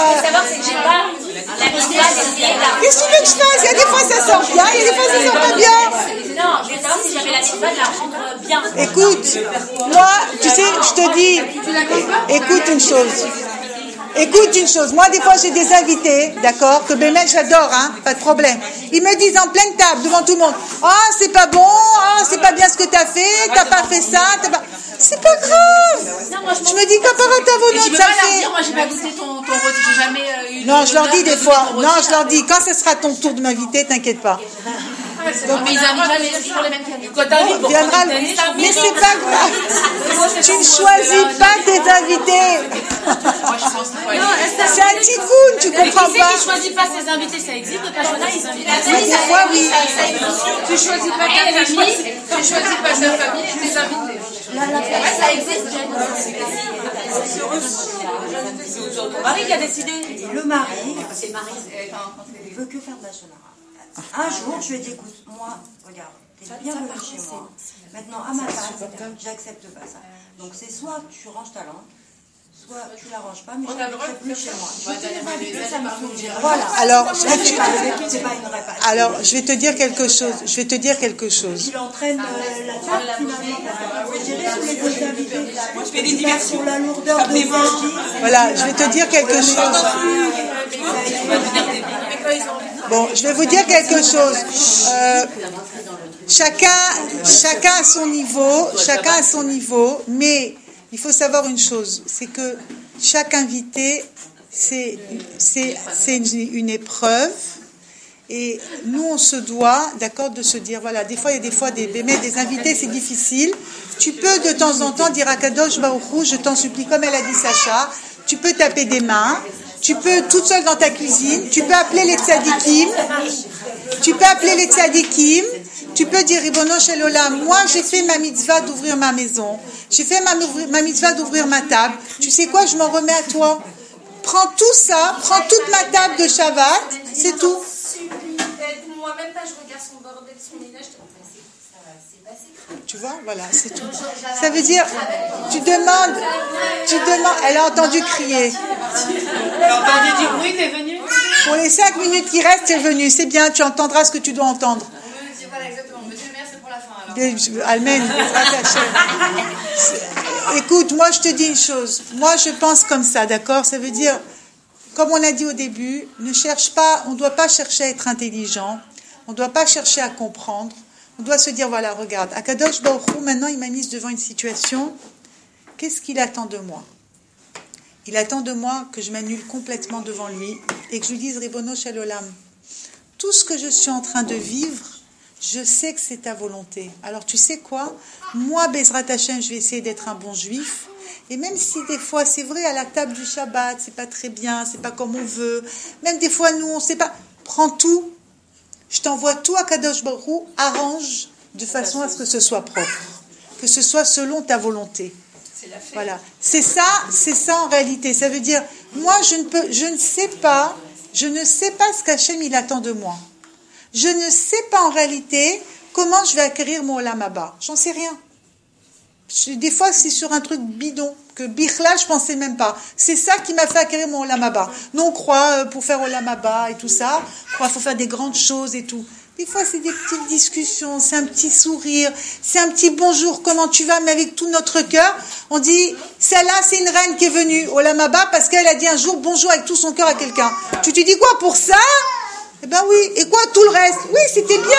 Qu'est-ce que tu veux que je fasse? Il y a des fois, ça sort bien, il y a des fois, ça sort pas bien. Non, je veux savoir si j'avais la mitzvah de la rendre bien. Écoute, moi, tu sais, je te dis, écoute une chose, moi des fois j'ai des invités, d'accord, que Bémet j'adore, hein, pas de problème. Ils me disent en pleine table, devant tout le monde, c'est pas bon, c'est pas bien ce que t'as fait, t'as pas fait ça, c'est pas grave. Je me dis qu'à part à ta volonté, ça fait... Moi j'ai pas goûté ton rôti, j'ai jamais eu... Non, je leur dis des fois, je leur dis, quand ce sera ton tour de m'inviter, t'inquiète pas. Donc, mais ils invitent jamais toujours les mêmes familles. Mais c'est pas grave. Tu ne choisis pas tes invités. C'est un ticoun, tu comprends pas. Tu ne choisis pas ses invités, ça existe de pas choisir ses invités. Des fois, oui. Tu choisis pas ta famille, tu choisis pas ta famille et tes invités. Ça existe. C'est ton mari qui a décidé. Le mari, il veut que faire de la sonara. Un jour, je lui ai dit, écoute, moi, regarde, t'es bienvenue chez moi. Maintenant, à ma place, j'accepte pas ça. Donc, c'est soit tu ranges ta langue, soit tu la ranges pas, mais je ne mettrai plus chez moi. Je te les inviter, ça me fait. Voilà. Alors, je vais te dire quelque chose. Il entraîne la table, finalement. Je dirais tous les autres invités. Je fais des diversions. Sur la lourdeur de vie. Voilà, je vais te dire quelque chose. Bon, je vais vous dire quelque chose. Chacun à son niveau, mais il faut savoir une chose, c'est que chaque invité, c'est une épreuve, Et nous, on se doit, d'accord, de se dire, voilà, des fois, il y a des invités, c'est difficile. Tu peux de temps en temps dire à Kadosh Baruch Hu, je t'en supplie, comme elle a dit Sacha, tu peux taper des mains, tu peux toute seule dans ta cuisine, tu peux appeler les tzadikim, tu peux dire, Ribono Shel Olam, moi j'ai fait ma mitzvah d'ouvrir ma maison, j'ai fait ma mitzvah d'ouvrir ma table, tu sais quoi, je m'en remets à toi. Prends tout ça, prends toute ma table de Shabbat, c'est tout. Moi même pas, je regarde son bordel, son ménage, c'est passé. Tu vois, voilà, c'est tout. Ça veut dire, tu demandes, elle a entendu crier. Elle a entendu dire oui, t'es venue. Pour les 5 minutes qui restent, t'es venue, c'est bien, tu entendras ce que tu dois entendre. Voilà, exactement. Monsieur le maire, c'est pour la fin alors. Amen. Écoute, moi je te dis une chose. Moi je pense comme ça, d'accord? Ça veut dire, comme on a dit au début, ne cherche pas, on ne doit pas chercher à être intelligent, on ne doit pas chercher à comprendre. On doit se dire, voilà, regarde, Akadosh Baruch Hu, maintenant il m'a mise devant une situation, qu'est-ce qu'il attend de moi? Il attend de moi que je m'annule complètement devant lui et que je lui dise, Ribono Shel Olam, tout ce que je suis en train de vivre, je sais que c'est ta volonté. Alors tu sais quoi? Moi, Bezrat Hashem, je vais essayer d'être un bon juif. Et même si des fois, c'est vrai, à la table du Shabbat, c'est pas très bien, c'est pas comme on veut. Même des fois, nous, on sait pas. Prends tout. Je t'envoie tout à Kadosh Baruch Hu. Arrange de façon à ce que ce soit propre. Que ce soit selon ta volonté. Voilà. C'est ça en réalité. Ça veut dire, moi, je ne sais pas ce qu'Hachem il attend de moi. Je ne sais pas en réalité comment je vais acquérir mon Olam Haba. J'en sais rien. Des fois, c'est sur un truc bidon, que Bichla, je pensais même pas. C'est ça qui m'a fait acquérir mon Olam Haba. Nous, on croit, pour faire Olam Haba et tout ça, il faut faire des grandes choses et tout. Des fois, c'est des petites discussions, c'est un petit sourire, c'est un petit bonjour, comment tu vas, mais avec tout notre cœur. On dit, celle-là, c'est une reine qui est venue au Olam Haba parce qu'elle a dit un jour bonjour avec tout son cœur à quelqu'un. Tu te dis quoi pour ça? Eh ben oui. Et quoi, tout le reste? Oui, c'était bien.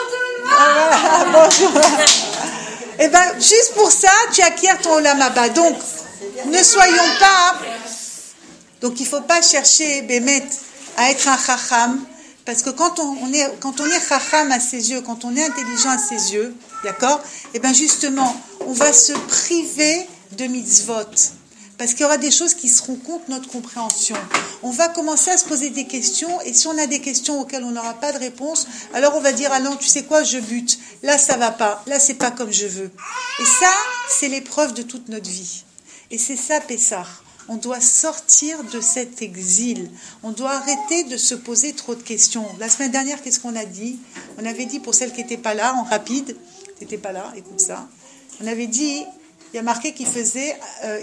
Bonjour. Eh ben, juste pour ça, tu acquiers ton Olam Haba. Donc, ne soyons pas... Donc, il ne faut pas chercher, Bémet, à être un chacham. Parce que quand on est chacham à ses yeux, quand on est intelligent à ses yeux, d'accord? Eh bien, justement, on va se priver de mitzvot. Parce qu'il y aura des choses qui seront contre notre compréhension. On va commencer à se poser des questions, et si on a des questions auxquelles on n'aura pas de réponse, alors on va dire, ah non, tu sais quoi, je bute. Là, ça va pas. Là, c'est pas comme je veux. Et ça, c'est l'épreuve de toute notre vie. Et c'est ça, Pessah. On doit sortir de cet exil. On doit arrêter de se poser trop de questions. La semaine dernière, qu'est-ce qu'on a dit? On avait dit, pour celles qui n'étaient pas là, en rapide, tu n'étais pas là, écoute ça. On avait dit, il y a marqué qu'il faisait,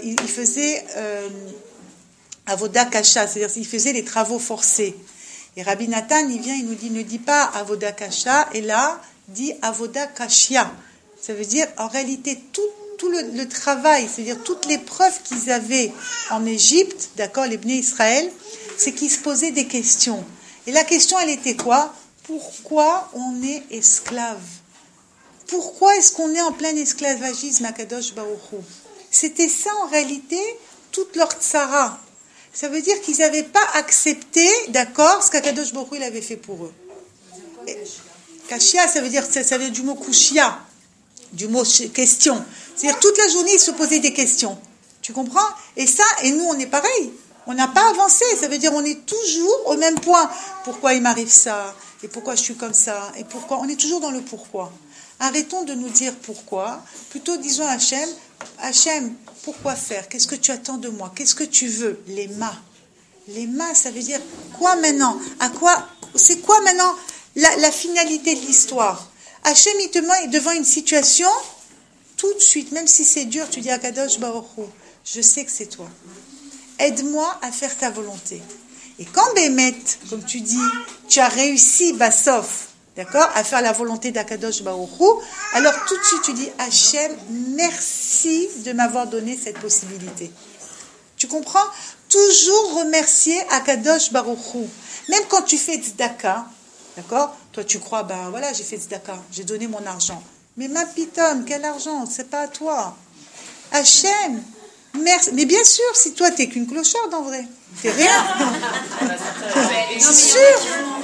avoda kasha, c'est-à-dire qu'il faisait les travaux forcés. Et Rabbi Nathan, il vient, il nous dit, ne dit pas avoda kasha, et là, dit avoda kashia. Ça veut dire, en réalité, tout le travail, c'est-à-dire toutes les preuves qu'ils avaient en Égypte, d'accord, les Bnei Israël, c'est qu'ils se posaient des questions. Et la question, elle était quoi? Pourquoi on est esclave? Pourquoi est-ce qu'on est en plein esclavagisme à Kadosh Baruch Hu? C'était ça, en réalité, toute leur tsara. Ça veut dire qu'ils n'avaient pas accepté, d'accord, ce qu'Akadosh Baruch Hu il avait fait pour eux. Kashia, ça veut dire du mot kushia, du mot question. C'est-à-dire toute la journée, ils se posaient des questions. Tu comprends? Et ça, et nous, on est pareil. On n'a pas avancé. Ça veut dire on est toujours au même point. Pourquoi il m'arrive ça? Et pourquoi je suis comme ça? Et pourquoi? On est toujours dans le pourquoi. Arrêtons de nous dire pourquoi. Plutôt disons à Hachem, pourquoi faire? Qu'est-ce que tu attends de moi? Qu'est-ce que tu veux? Les ma. Les ma, ça veut dire quoi maintenant? C'est quoi maintenant la finalité de l'histoire? Hachem, il te met devant une situation, tout de suite, même si c'est dur, tu dis à Kadosh Baruch Hu, je sais que c'est toi. Aide-moi à faire ta volonté. Et quand Bémet, comme tu dis, tu as réussi, Bassof, d'accord, à faire la volonté d'Akadosh Baruch Hu, alors tout de suite tu dis, Hachem, merci de m'avoir donné cette possibilité. Tu comprends? Toujours remercier Akadosh Baruch Hu. Même quand tu fais tzedaka, d'accord? Toi tu crois, ben voilà, j'ai fait tzedaka, j'ai donné mon argent. Mais ma pitom, quel argent? C'est pas à toi. Hachem, merci. Mais bien sûr, si toi t'es qu'une clocharde en vrai, t'es rien. C'est sûr.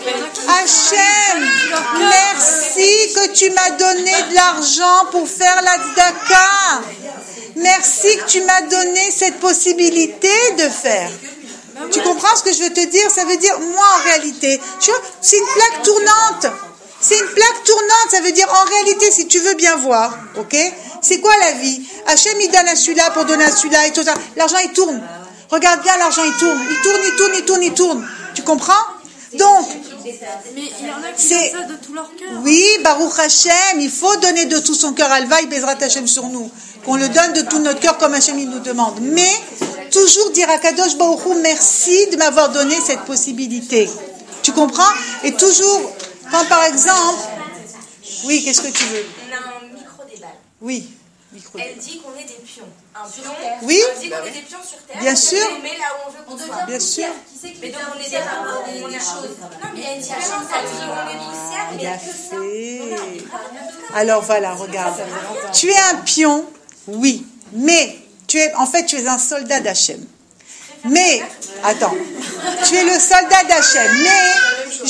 Hachem, merci que tu m'as donné de l'argent pour faire la tzedaka. Merci que tu m'as donné cette possibilité de faire. Tu comprends ce que je veux te dire? Ça veut dire, moi en réalité, tu vois, c'est une plaque tournante. C'est une plaque tournante, ça veut dire en réalité, si tu veux bien voir, ok? C'est quoi la vie? Hachem, il donne à celui-là pour donner à celui-là et tout ça. L'argent, il tourne. Regarde bien, l'argent, il tourne. Il tourne, il tourne, il tourne, il tourne. Tu comprends? Donc, mais il y en a qui donnent ça de tout leur cœur. Oui, Baruch Hashem, il faut donner de tout son cœur. Alvaï, Bezrat Hashem sur nous. Qu'on le donne de tout notre cœur comme Hashem il nous demande. Mais, toujours dire à Kadosh Baruch Hu, merci de m'avoir donné cette possibilité. Tu comprends? Et toujours, quand par exemple... Oui, qu'est-ce que tu veux? On a un micro-débat. Oui. Elle dit qu'on est des pions. Un pion, oui. Elle dit qu'on est des pions sur Terre. Bien sûr. Mais là où on veut qu'on soit. Bien sûr. Mais donc on est des rameaux, on est des choses. Non, mais il y a une différence. Elle dit qu'on est poussière, mais il y a que ça. Alors voilà, regarde. Tu es un pion, oui. Mais, tu es un soldat d'Hachem. Mais, attends. Tu es le soldat d'Hachem. Mais,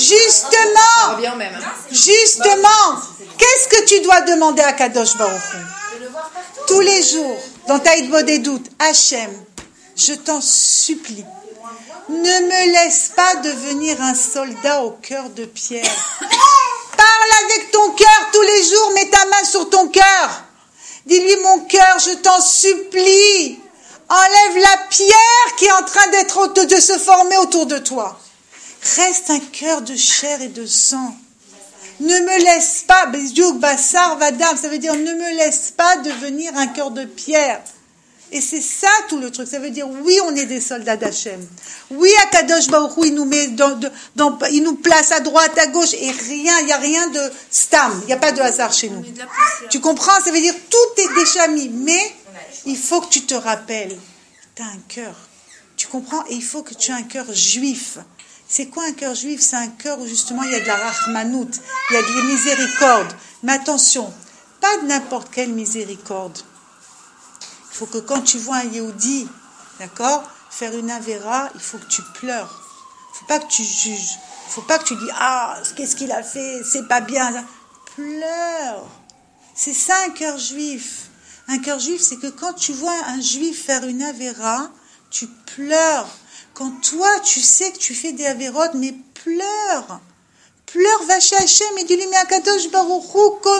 justement, qu'est-ce que tu dois demander à Kadosh Baruch Hu? Tous les jours, dans ta hitbod des doutes, Hachem, je t'en supplie, ne me laisse pas devenir un soldat au cœur de pierre. Parle avec ton cœur tous les jours, mets ta main sur ton cœur. Dis-lui, mon cœur, je t'en supplie, enlève la pierre qui est en train de se former autour de toi. Reste un cœur de chair et de sang. Ne me laisse pas, Bassar Vadam, ça veut dire ne me laisse pas devenir un cœur de pierre. Et c'est ça tout le truc. Ça veut dire oui, on est des soldats d'Hachem. Oui, Akadosh Baruch Hu, il nous met il nous place à droite, à gauche, et il n'y a rien de stam, il n'y a pas de hasard chez nous. Tu comprends? Ça veut dire tout est déjà mis, mais il faut que tu te rappelles, tu as un cœur. Tu comprends? Et il faut que tu aies un cœur juif. C'est quoi un cœur juif? C'est un cœur où justement il y a de la rachmanout, il y a de la miséricorde. Mais attention, pas de n'importe quelle miséricorde. Il faut que quand tu vois un Yehudi, d'accord, faire une avéra, il faut que tu pleures. Il ne faut pas que tu juges. Il ne faut pas que tu dis « Ah, qu'est-ce qu'il a fait? C'est pas bien. » Pleure. C'est ça un cœur juif. Un cœur juif, c'est que quand tu vois un juif faire une avéra, tu pleures. Quand toi, tu sais que tu fais des avérotes, mais pleure. Pleure, va chez Hachem et dis-lui, mais Akadosh Baruch Hu,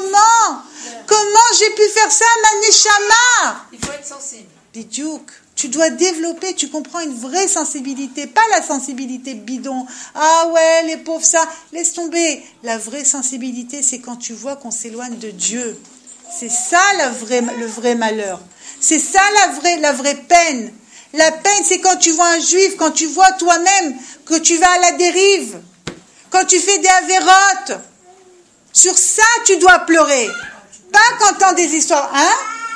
comment j'ai pu faire ça, ma neshama? Il faut être sensible. Bidiouk, tu dois développer, tu comprends, une vraie sensibilité, pas la sensibilité bidon. Ah ouais, les pauvres, ça, laisse tomber. La vraie sensibilité, c'est quand tu vois qu'on s'éloigne de Dieu. C'est ça le vrai malheur. C'est ça la vraie peine. La peine, c'est quand tu vois un juif, quand tu vois toi-même que tu vas à la dérive, quand tu fais des avérotes. Sur ça, tu dois pleurer. Pas quand tu entends des histoires, hein?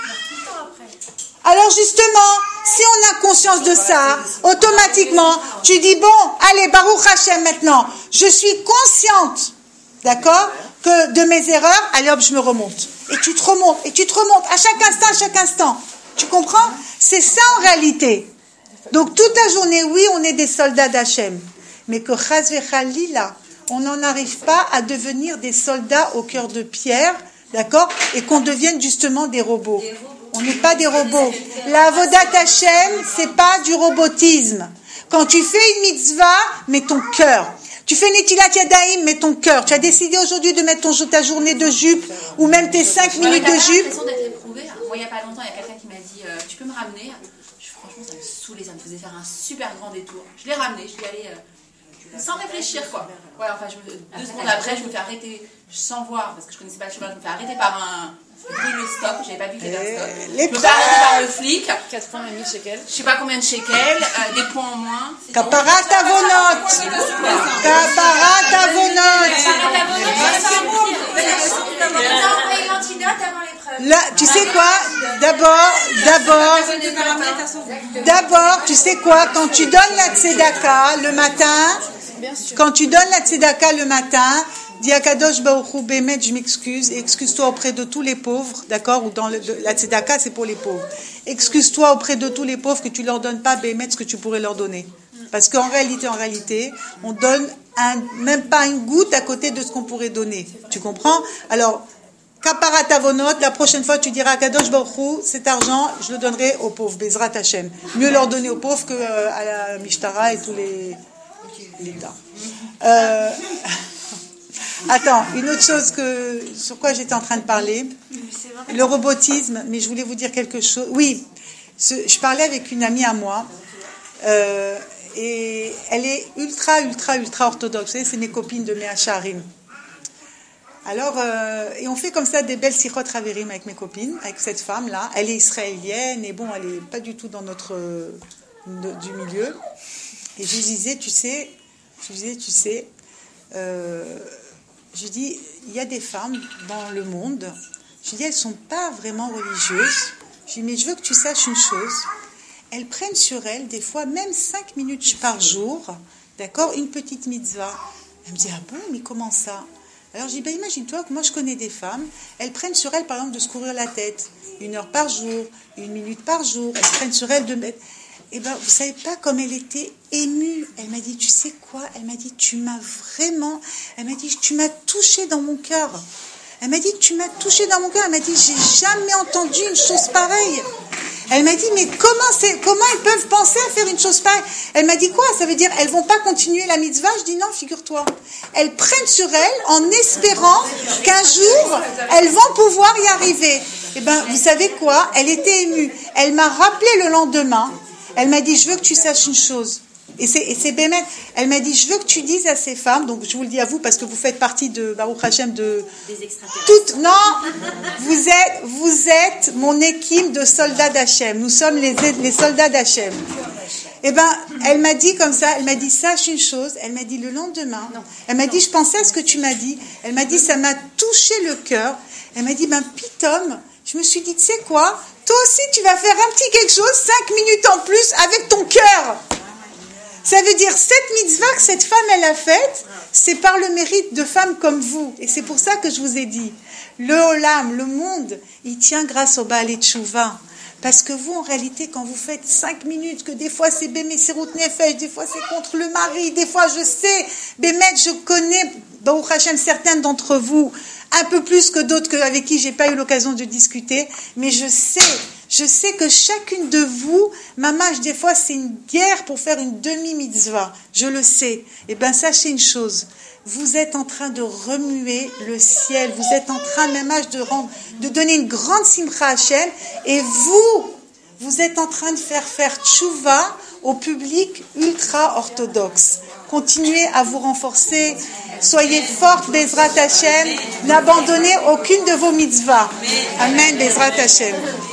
Alors justement, si on a conscience de ça, automatiquement, tu dis, bon, allez, Baruch Hashem maintenant, je suis consciente, d'accord, que de mes erreurs, allez hop, je me remonte. Et tu te remontes, à chaque instant. Tu comprends? C'est ça en réalité. Donc toute la journée, oui, on est des soldats d'Hachem. Mais que chas vechalila, on n'en arrive pas à devenir des soldats au cœur de pierre, d'accord? Et qu'on devienne justement des robots. On n'est pas des robots. La avodat Hachem, c'est pas du robotisme. Quand tu fais une mitzvah, mets ton cœur. Tu fais Netilat Yadayim, mets ton cœur. Tu as décidé aujourd'hui de mettre ta journée de jupe, ou même tes 5 minutes de jupe. J'ai l'impression d'être éprouvée. Moi, il n'y a pas longtemps, il y a quelqu'un qui m'a dit tu peux me ramener? Franchement, ça me saoulait, ça me faisait faire un super grand détour. Je l'ai ramené, je suis allée sans réfléchir, quoi. Ouais, enfin, 2 secondes après, je me fais arrêter, sans voir, parce que je connaissais pas le chemin, je me fais arrêter par un le stop, j'avais pas vu qu'il y avait un stop. Je me fais arrêter par le flic. 4 points et demi shekels. Je sais pas combien de shekels, des points en moins. Caparat à vos notes. Caparat à vos notes. Là, tu sais quoi? D'abord, tu sais quoi? Quand tu donnes la tzedaka le matin, dis à Kadosh Baruch Hu, Bémet, je m'excuse, et excuse-toi auprès de tous les pauvres, d'accord? Ou dans la tzedaka, c'est pour les pauvres. Excuse-toi auprès de tous les pauvres que tu leur donnes pas, Bémet, ce que tu pourrais leur donner. Parce qu'en réalité, on donne même pas une goutte à côté de ce qu'on pourrait donner. Tu comprends? Alors, Kaparat Avonot, la prochaine fois, tu diras à Kadosh Baruch Hu, cet argent, je le donnerai aux pauvres, Bezrat Hashem. Mieux leur donner aux pauvres qu'à la Mishtara et tous les l'État. Attends, une autre chose sur quoi j'étais en train de parler, le robotisme, mais je voulais vous dire quelque chose. Oui, je parlais avec une amie à moi, et elle est ultra orthodoxe. Vous savez, c'est mes copines de Mea Sharim. Alors, et on fait comme ça des belles sichot ravérim avec mes copines, avec cette femme-là. Elle est israélienne, et bon, elle n'est pas du tout dans du milieu. Et je lui disais, tu sais, je dis, il y a des femmes dans le monde, je dis, elles ne sont pas vraiment religieuses. Je dis, mais je veux que tu saches une chose, elles prennent sur elles, des fois, même 5 minutes par jour, d'accord, une petite mitzvah. Elle me dit, ah bon, mais comment ça? Alors je dis, ben, imagine-toi que moi je connais des femmes, elles prennent sur elles, par exemple, de se courir la tête, 1 heure par jour, 1 minute par jour, elles prennent sur elles de mettre... Eh bien, vous ne savez pas comme elle était émue. Elle m'a dit, tu sais quoi? Elle m'a dit, tu m'as touchée dans mon cœur. Elle m'a dit, tu m'as touchée dans mon cœur. Elle m'a dit, j'ai jamais entendu une chose pareille. Elle m'a dit, mais comment elles peuvent penser à faire une chose pareille? Elle m'a dit quoi? Ça veut dire, elles vont pas continuer la mitzvah? Je dis non, figure-toi. Elles prennent sur elles en espérant qu'un jour, elles vont pouvoir y arriver. Eh bien, vous savez quoi? Elle était émue. Elle m'a rappelé le lendemain. Elle m'a dit, je veux que tu saches une chose. Et c'est Bémet. Elle m'a dit, je veux que tu dises à ces femmes, donc je vous le dis à vous parce que vous faites partie de Baruch Hashem de... Des extraterrestres. Non, vous êtes mon équipe de soldats d'Hachem. Nous sommes les soldats d'Hachem. Eh ben, elle m'a dit comme ça, elle m'a dit, sache une chose, elle m'a dit le lendemain, elle m'a dit, je pensais à ce que tu m'as dit, elle m'a dit, ça m'a touché le cœur. Elle m'a dit, ben, pitom, je me suis dit, tu sais quoi, toi aussi tu vas faire un petit quelque chose, 5 minutes en plus avec ton cœur. Ça veut dire, cette mitzvah que cette femme elle a faite, c'est par le mérite de femmes comme vous. Et c'est pour ça que je vous ai dit, le Olam, le monde, il tient grâce au Baal Teshuvah. Parce que vous, en réalité, quand vous faites 5 minutes, que des fois c'est Bémé Sirut Nefesh, des fois c'est contre le mari, des fois je sais, Bémet, je connais, Baruch Hashem, certaines d'entre vous, un peu plus que d'autres avec qui j'ai pas eu l'occasion de discuter, mais je sais que chacune de vous, mamage, des fois c'est une guerre pour faire une demi-mitzvah, je le sais. Eh bien, sachez une chose, vous êtes en train de remuer le ciel, vous êtes en train, mamage, de donner une grande simcha à Hashem, et vous êtes en train de faire tchouva au public ultra-orthodoxe. Continuez à vous renforcer, soyez fortes, Bezrat Hashem, n'abandonnez aucune de vos mitzvahs. Amen, Bezrat Hashem.